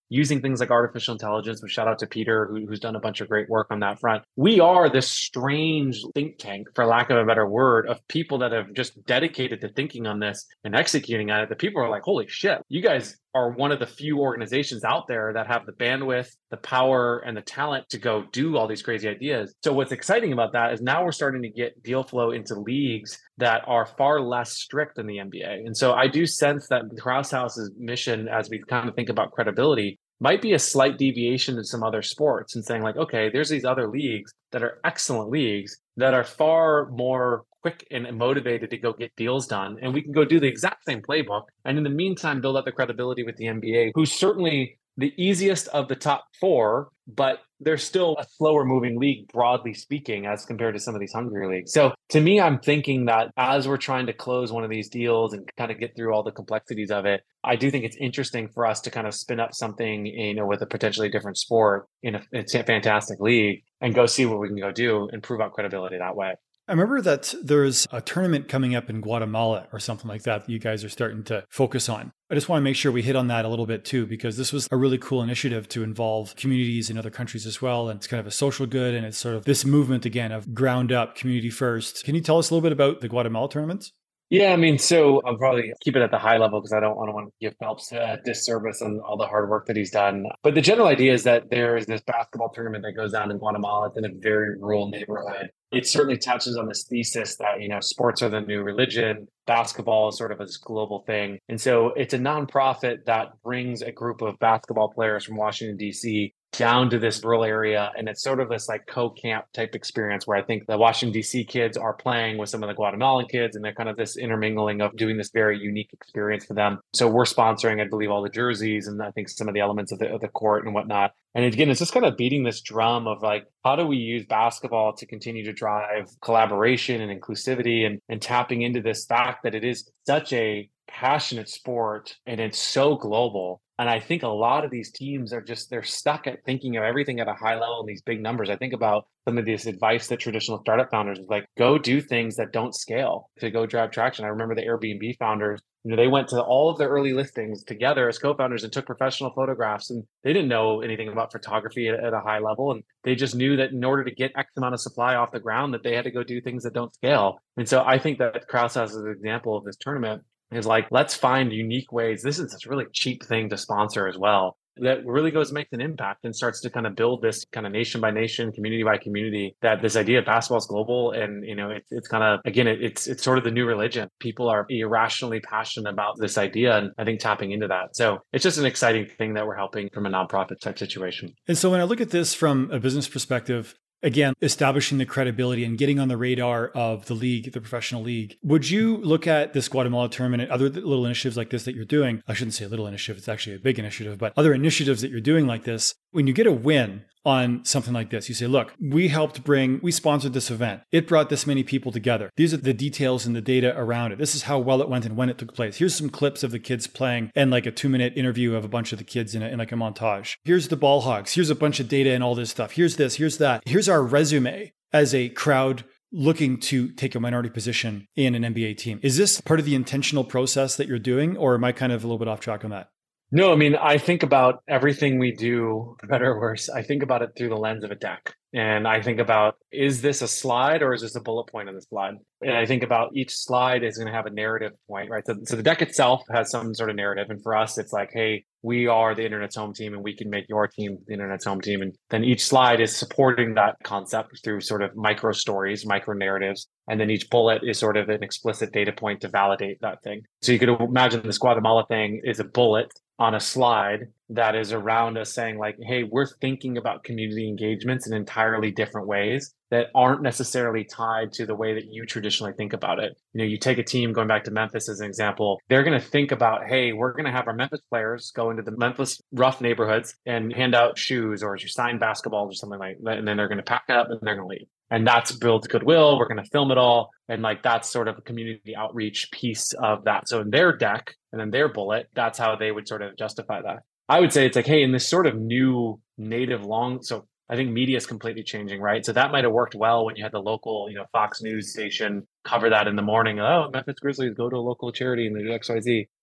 using things like artificial intelligence, which shout out to Peter, who, who's done a bunch of great work on that front. We are this strange think tank, for lack of a better word, of people that have just dedicated to thinking on this and executing on it. The people are like, holy shit, you guys are one of the few organizations out there that have the bandwidth, the power, and the talent to go do all these crazy ideas. So what's exciting about that is now we're starting to get deal flow into leagues that are far less strict than the N B A. And so I do sense that Krause House's mission, as we kind of think about credibility, might be a slight deviation to some other sports and saying like, okay, there's these other leagues that are excellent leagues that are far more quick and motivated to go get deals done. And we can go do the exact same playbook. And in the meantime, build up the credibility with the N B A, who's certainly the easiest of the top four, but they're still a slower moving league, broadly speaking, as compared to some of these hungrier leagues. So to me, I'm thinking that as we're trying to close one of these deals and kind of get through all the complexities of it, I do think it's interesting for us to kind of spin up something, you know, with a potentially different sport in a, it's a fantastic league and go see what we can go do and prove out credibility that way. I remember that there's a tournament coming up in Guatemala or something like that that you guys are starting to focus on. I just want to make sure we hit on that a little bit too, because this was a really cool initiative to involve communities in other countries as well. And it's kind of a social good. And it's sort of this movement again of ground up, community first. Can you tell us a little bit about the Guatemala tournaments? Yeah, I mean, so I'll probably keep it at the high level because I don't want to want to give Phelps a disservice on all the hard work that he's done. But the general idea is that there is this basketball tournament that goes down in Guatemala. It's in a very rural neighborhood. It certainly touches on this thesis that, you know, sports are the new religion. Basketball is sort of a global thing. And so it's a nonprofit that brings a group of basketball players from Washington, D C down to this rural area. And it's sort of this like co-camp type experience where I think the Washington, D C kids are playing with some of the Guatemalan kids, and they're kind of this intermingling of doing this very unique experience for them. So we're sponsoring, I believe, all the jerseys and I think some of the elements of the, of the court and whatnot. And again, it's just kind of beating this drum of like, how do we use basketball to continue to drive collaboration and inclusivity and, and tapping into this fact that it is such a passionate sport and it's so global. And I think a lot of these teams are just, they're stuck at thinking of everything at a high level and these big numbers. I think about some of this advice that traditional startup founders is like, go do things that don't scale to go drive traction. I remember the Airbnb founders, you know, they went to all of their early listings together as co-founders and took professional photographs, and they didn't know anything about photography at, at a high level. And they just knew that in order to get X amount of supply off the ground, that they had to go do things that don't scale. And so I think that Krause has an example of this tournament is like, let's find unique ways. This is this really cheap thing to sponsor as well, that really goes makes an impact and starts to kind of build this kind of nation by nation, community by community, that this idea of basketball is global. And, you know, it's it's kind of, again, it, it's it's sort of the new religion. People are irrationally passionate about this idea, and I think tapping into that. So it's just an exciting thing that we're helping from a nonprofit type situation. And so when I look at this from a business perspective, again, establishing the credibility and getting on the radar of the league, the professional league. Would you look at this Guatemala tournament and other little initiatives like this that you're doing? I shouldn't say a little initiative, it's actually a big initiative, but other initiatives that you're doing like this, when you get a win on something like this, you say, look, we helped bring, we sponsored this event. It brought this many people together. These are the details and the data around it. This is how well it went and when it took place. Here's some clips of the kids playing and like a two minute interview of a bunch of the kids in, a, in like a montage. Here's the ball hogs. Here's a bunch of data and all this stuff. Here's this, here's that. Here's our resume as a crowd looking to take a minority position in an N B A team. Is this part of the intentional process that you're doing, or am I kind of a little bit off track on that? No, I mean, I think about everything we do, for better or worse, I think about it through the lens of a deck. And I think about, is this a slide or is this a bullet point on the slide? And I think about each slide is going to have a narrative point, right? So, so the deck itself has some sort of narrative. And for us, it's like, hey, we are the internet's home team and we can make your team the internet's home team. And then each slide is supporting that concept through sort of micro stories, micro narratives. And then each bullet is sort of an explicit data point to validate that thing. So you could imagine this Guatemala thing is a bullet on a slide that is around us saying like, hey, we're thinking about community engagements in entirely different ways that aren't necessarily tied to the way that you traditionally think about it. You know, you take a team, going back to Memphis as an example, they're going to think about, hey, we're going to have our Memphis players go into the Memphis rough neighborhoods and hand out shoes or sign basketballs or something like that. And then they're going to pack it up and they're going to leave. And that's builds goodwill. We're going to film it all. And like, that's sort of a community outreach piece of that. So in their deck and then their bullet, that's how they would sort of justify that. I would say it's like, hey, in this sort of new native long, so I think media is completely changing, right? So that might have worked well when you had the local, you know, Fox News station cover that in the morning. Oh, Memphis Grizzlies go to a local charity and they do X, Y, Z.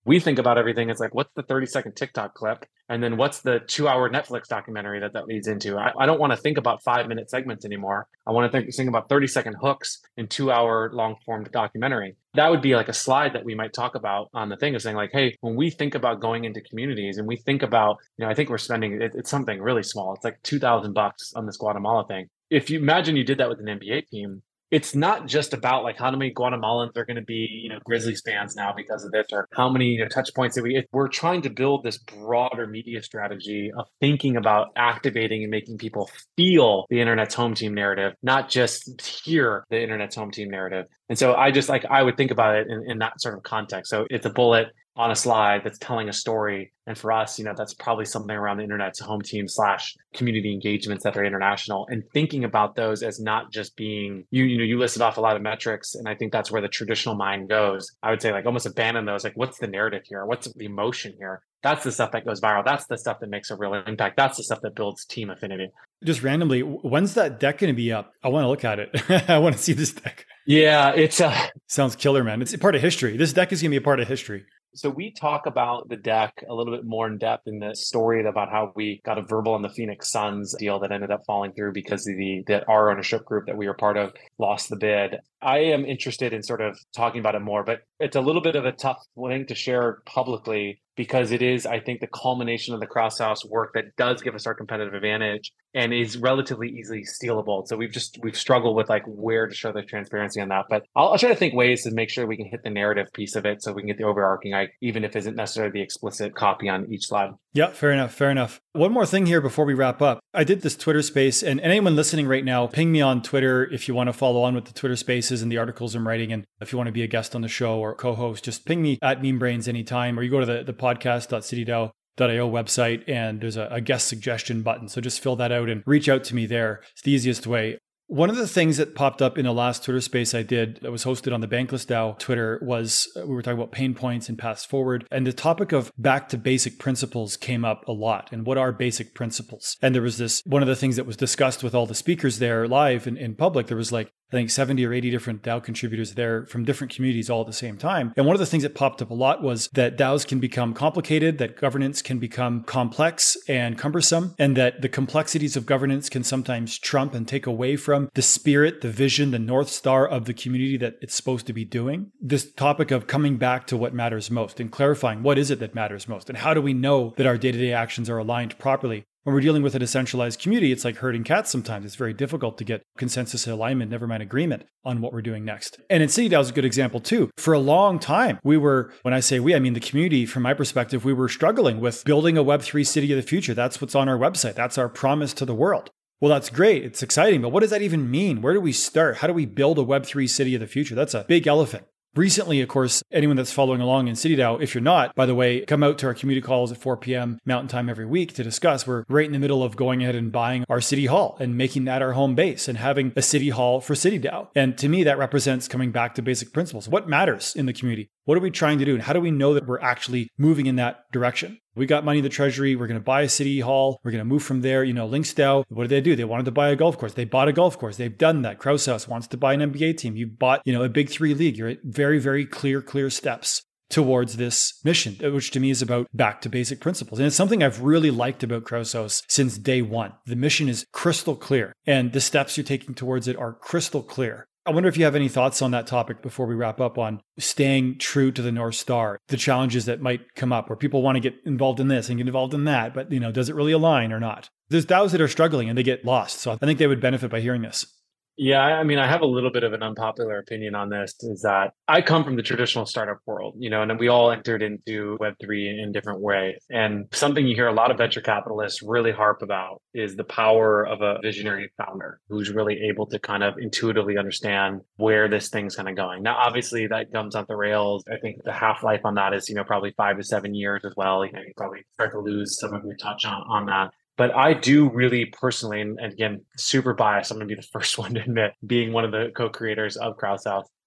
We think about everything as like, what's the thirty second TikTok clip? And then what's the two hour Netflix documentary that that leads into? I, I don't want to think about five minute segments anymore. I want to think, think about thirty second hooks in two hour long form documentary. That would be like a slide that we might talk about on the thing of saying like, hey, when we think about going into communities and we think about, you know, I think we're spending, it, it's something really small. It's like two thousand bucks on this Guatemala thing. If you imagine you did that with an N B A team, it's not just about like how many Guatemalans are going to be, you know, Grizzlies fans now because of this, or how many you know, touch points that we. If we're trying to build this broader media strategy of thinking about activating and making people feel the internet's home team narrative, not just hear the internet's home team narrative. And so I just like I would think about it in, in that sort of context. So it's a bullet on a slide that's telling a story. And for us, you know, that's probably something around the internet's home team slash community engagements that are international, and thinking about those as not just being, you, you know, you listed off a lot of metrics. And I think that's where the traditional mind goes. I would say like almost abandon those. Like, what's the narrative here? What's the emotion here? That's the stuff that goes viral. That's the stuff that makes a real impact. That's the stuff that builds team affinity. Just randomly, when's that deck going to be up? I want to look at it. I want to see this deck. Yeah, it's uh sounds killer, man. It's a part of history. This deck is going to be a part of history. So we talk about the deck a little bit more in depth in the story about how we got a verbal on the Phoenix Suns deal that ended up falling through because of the that our ownership group that we were part of lost the bid. I am interested in sort of talking about it more, but it's a little bit of a tough thing to share publicly because it is, I think, the culmination of the Krause House work that does give us our competitive advantage and is relatively easily stealable. So we've just, we've struggled with like where to show the transparency on that. But I'll, I'll try to think ways to make sure we can hit the narrative piece of it so we can get the overarching, like, even if it isn't necessarily the explicit copy on each slide. Yeah, fair enough. Fair enough. One more thing here before we wrap up. I did this Twitter space, and anyone listening right now, ping me on Twitter if you want to follow on with the Twitter spaces and the articles I'm writing. And if you want to be a guest on the show or co-host, just ping me at MemeBrains anytime, or you go to the, the podcast dot city dao dot io website and there's a, a guest suggestion button. So just fill that out and reach out to me there. It's the easiest way. One of the things that popped up in the last Twitter space I did that was hosted on the Bankless DAO Twitter was uh, we were talking about pain points and paths forward. And the topic of back to basic principles came up a lot. And what are basic principles? And there was this, one of the things that was discussed with all the speakers there live in, in public, there was like, I think seventy or eighty different DAO contributors there from different communities all at the same time. And one of the things that popped up a lot was that DAOs can become complicated, that governance can become complex and cumbersome, and that the complexities of governance can sometimes trump and take away from the spirit, the vision, the North Star of the community that it's supposed to be doing. This topic of coming back to what matters most and clarifying what is it that matters most and how do we know that our day-to-day actions are aligned properly. When we're dealing with a decentralized community, it's like herding cats sometimes. It's very difficult to get consensus and alignment, never mind agreement on what we're doing next. And in CityDAO is a good example too. For a long time, we were, when I say we, I mean the community, from my perspective, we were struggling with building a Web three city of the future. That's what's on our website. That's our promise to the world. Well, that's great. It's exciting. But what does that even mean? Where do we start? How do we build a Web three city of the future? That's a big elephant. Recently, of course, anyone that's following along in CityDAO, if you're not, by the way, come out to our community calls at four p.m. Mountain Time every week to discuss. We're right in the middle of going ahead and buying our city hall and making that our home base and having a city hall for CityDAO. And to me, that represents coming back to basic principles. What matters in the community? What are we trying to do? And how do we know that we're actually moving in that direction? We got money in the treasury. We're going to buy a city hall. We're going to move from there. You know, LinksDAO, what did they do? They wanted to buy a golf course. They bought a golf course. They've done that. Krause House wants to buy an N B A team. You bought, you know, a big three league. You're at very, very clear, clear steps towards this mission, which to me is about back to basic principles. And it's something I've really liked about Krause House since day one. The mission is crystal clear and the steps you're taking towards it are crystal clear. I wonder if you have any thoughts on that topic before we wrap up on staying true to the North Star, the challenges that might come up where people want to get involved in this and get involved in that, but you know, does it really align or not? There's DAOs that are struggling and they get lost. So I think they would benefit by hearing this. Yeah, I mean, I have a little bit of an unpopular opinion on this, is that I come from the traditional startup world, you know, and we all entered into Web three in different ways. And something you hear a lot of venture capitalists really harp about is the power of a visionary founder who's really able to kind of intuitively understand where this thing's kind of going. Now, obviously, that comes off the rails. I think the half-life on that is, you know, probably five to seven years as well. You know, you probably start to lose some of your touch on, on that. But I do really personally, and again, super biased, I'm going to be the first one to admit, being one of the co-creators of Krause House,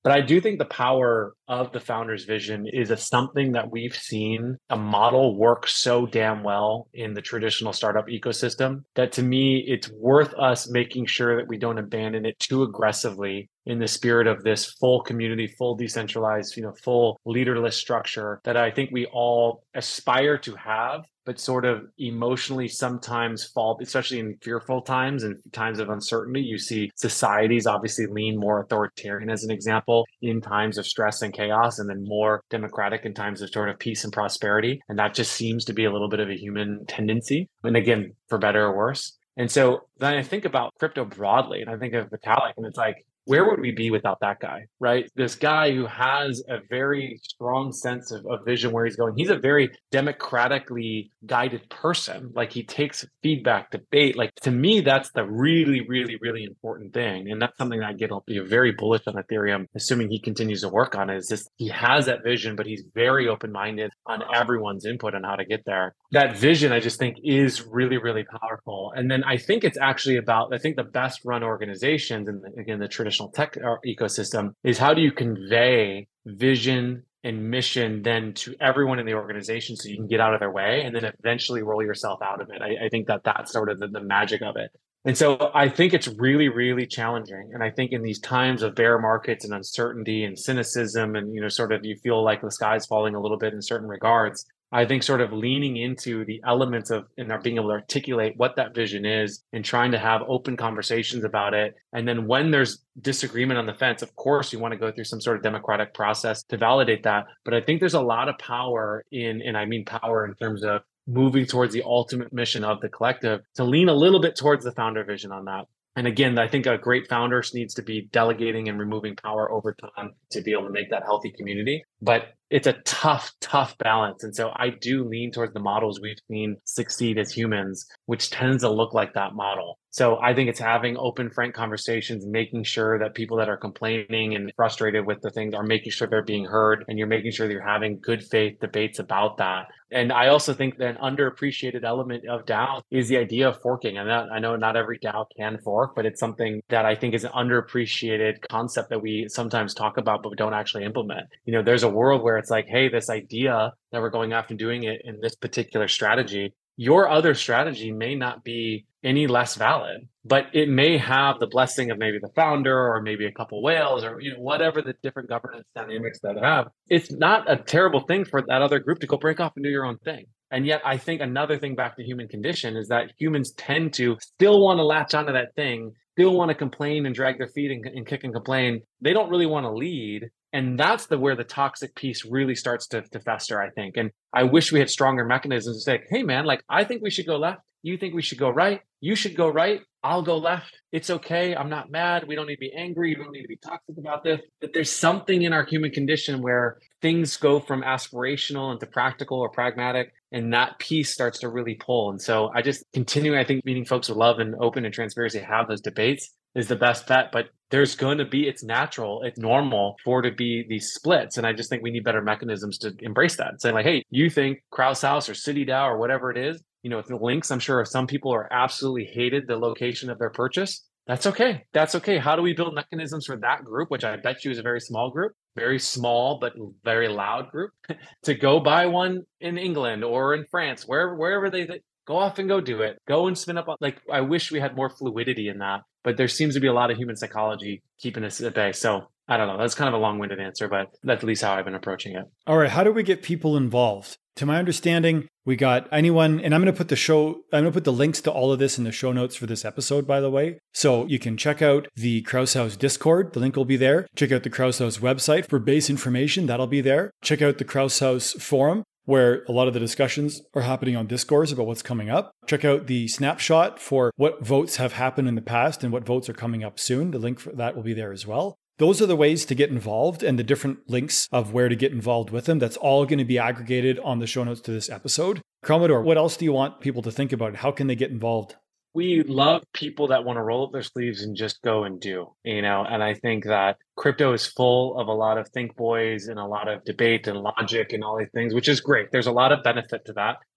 But I do think the power of the founder's vision is a something that we've seen a model work so damn well in the traditional startup ecosystem that to me, it's worth us making sure that we don't abandon it too aggressively in the spirit of this full community, full decentralized, you know, full leaderless structure that I think we all aspire to have, but sort of emotionally sometimes fall, especially in fearful times and times of uncertainty. You see societies obviously lean more authoritarian, as an example, in times of stress and chaos, and then more democratic in times of sort of peace and prosperity. And that just seems to be a little bit of a human tendency. And again, for better or worse. And so then I think about crypto broadly, and I think of Vitalik, and it's like, where would we be without that guy, right? This guy who has a very strong sense of, of vision where he's going. He's a very democratically guided person. Like he takes feedback, debate. Like to me, that's the really, really, really important thing. And that's something that I get, I'll be very bullish on Ethereum, assuming he continues to work on it, is just he has that vision, but he's very open-minded on everyone's input on how to get there. That vision, I just think, is really, really powerful. And then I think it's actually about, I think the best run organizations, and again, the traditional tech ecosystem, is how do you convey vision and mission then to everyone in the organization so you can get out of their way and then eventually roll yourself out of it. I, I think that that's sort of the, the magic of it. And so I think it's really, really challenging. And I think in these times of bear markets and uncertainty and cynicism and, you know, sort of you feel like the sky's falling a little bit in certain regards, I think sort of leaning into the elements of and being able to articulate what that vision is and trying to have open conversations about it. And then when there's disagreement on the fence, of course, you want to go through some sort of democratic process to validate that. But I think there's a lot of power in, and I mean power in terms of moving towards the ultimate mission of the collective, to lean a little bit towards the founder vision on that. And again, I think a great founder needs to be delegating and removing power over time to be able to make that healthy community. But it's a tough, tough balance. And so I do lean towards the models we've seen succeed as humans, which tends to look like that model. So I think it's having open, frank conversations, making sure that people that are complaining and frustrated with the things are making sure they're being heard, and you're making sure that you're having good faith debates about that. And I also think that an underappreciated element of DAO is the idea of forking. And I know not every DAO can fork, but it's something that I think is an underappreciated concept that we sometimes talk about, but we don't actually implement. You know, there's a world where it's like, hey, this idea that we're going after doing it in this particular strategy, your other strategy may not be any less valid, but it may have the blessing of maybe the founder or maybe a couple whales or, you know, whatever the different governance dynamics that have. It's not a terrible thing for that other group to go break off and do your own thing. And yet I think another thing back to human condition is that humans tend to still want to latch onto that thing, still want to complain and drag their feet and, and kick and complain. They don't really want to lead. And that's the where the toxic piece really starts to, to fester, I think. And I wish we had stronger mechanisms to say, hey, man, like, I think we should go left. You think we should go right. You should go right. I'll go left. It's okay. I'm not mad. We don't need to be angry. We don't need to be toxic about this. But there's something in our human condition where things go from aspirational into practical or pragmatic, and that piece starts to really pull. And so I just continue, I think, meeting folks with love and open and transparency, have those debates is the best bet. But there's going to be, it's natural, it's normal for to be these splits. And I just think we need better mechanisms to embrace that. Saying like, hey, you think Krause House or CityDAO or whatever it is, you know, the links, I'm sure some people are absolutely hated the location of their purchase. That's okay. That's okay. How do we build mechanisms for that group, which I bet you is a very small group, very small, but very loud group, to go buy one in England or in France, wherever, wherever they, they go off and go do it. Go and spin up. Like, I wish we had more fluidity in that, but there seems to be a lot of human psychology keeping us at bay. So I don't know. That's kind of a long-winded answer, but that's at least how I've been approaching it. All right. How do we get people involved? To my understanding, we got anyone, and I'm going to put the show, I'm going to put the links to all of this in the show notes for this episode, by the way. So you can check out the Krause House Discord. The link will be there. Check out the Krause House website for base information. That'll be there. Check out the Krause House forum, where a lot of the discussions are happening on Discourse about what's coming up. Check out the snapshot for what votes have happened in the past and what votes are coming up soon. The link for that will be there as well. Those are the ways to get involved and the different links of where to get involved with them. That's all going to be aggregated on the show notes to this episode. Commodore, what else do you want people to think about? How can they get involved? We love people that want to roll up their sleeves and just go and do, you know, and I think that crypto is full of a lot of think boys and a lot of debate and logic and all these things, which is great. There's a lot of benefit to that.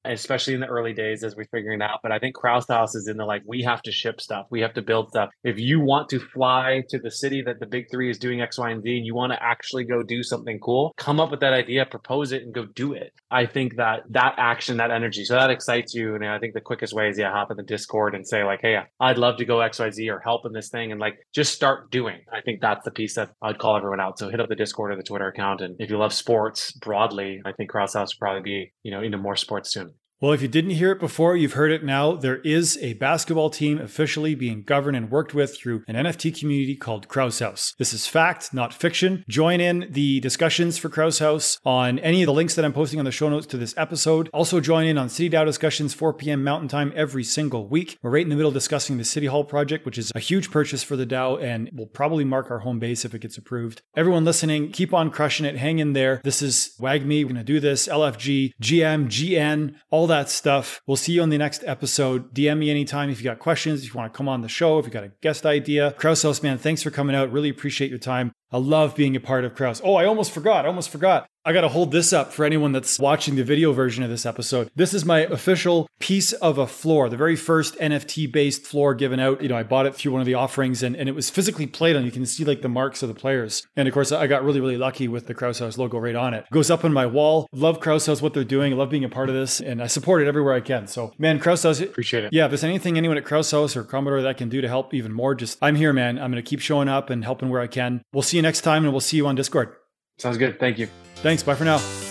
especially in the early days as we're figuring it out. But I think Krause House is in the like, we have to ship stuff. We have to build stuff. If you want to fly to the city that the big three is doing X, Y, and Z, and you want to actually go do something cool, come up with that idea, propose it, and go do it. I think that that action, that energy, so that excites you. And I think the quickest way is, yeah, hop in the Discord and say like, hey, I'd love to go X, Y, Z or help in this thing. And like, just start doing. I think that's the piece that I'd call everyone out. So hit up the Discord or the Twitter account. And if you love sports broadly, I think Krause House will probably be, you know, into more sports soon. Well, if you didn't hear it before, you've heard it now. There is a basketball team officially being governed and worked with through an N F T community called Krause House. This is fact, not fiction. Join in the discussions for Krause House on any of the links that I'm posting on the show notes to this episode. Also join in on City DAO discussions, four p.m. Mountain Time every single week. We're right in the middle discussing the City Hall project, which is a huge purchase for the DAO and will probably mark our home base if it gets approved. Everyone listening, keep on crushing it. Hang in there. This is WAGMI. We're going to do this. L F G, G M, G N, all that stuff. We'll see you on the next episode. D M me anytime if you got questions, if you want to come on the show, if you got a guest idea. Krause House, man, thanks for coming out. Really appreciate your time. I love being a part of Krause. Oh, I almost forgot. I almost forgot. I got to hold this up for anyone that's watching the video version of this episode. This is my official piece of a floor, the very first N F T-based floor given out. You know, I bought it through one of the offerings and, and it was physically played on. You can see like the marks of the players. And of course, I got really, really lucky with the Krause House logo right on it. It goes up on my wall. Love Krause House, what they're doing. I love being a part of this and I support it everywhere I can. So, man, Krause House. Appreciate it. Yeah, if there's anything anyone at Krause House or Commodore that can do to help even more, just I'm here, man. I'm going to keep showing up and helping where I can. We'll see you next time and we'll see you on Discord. Sounds good. Thank you. Thanks. Bye for now.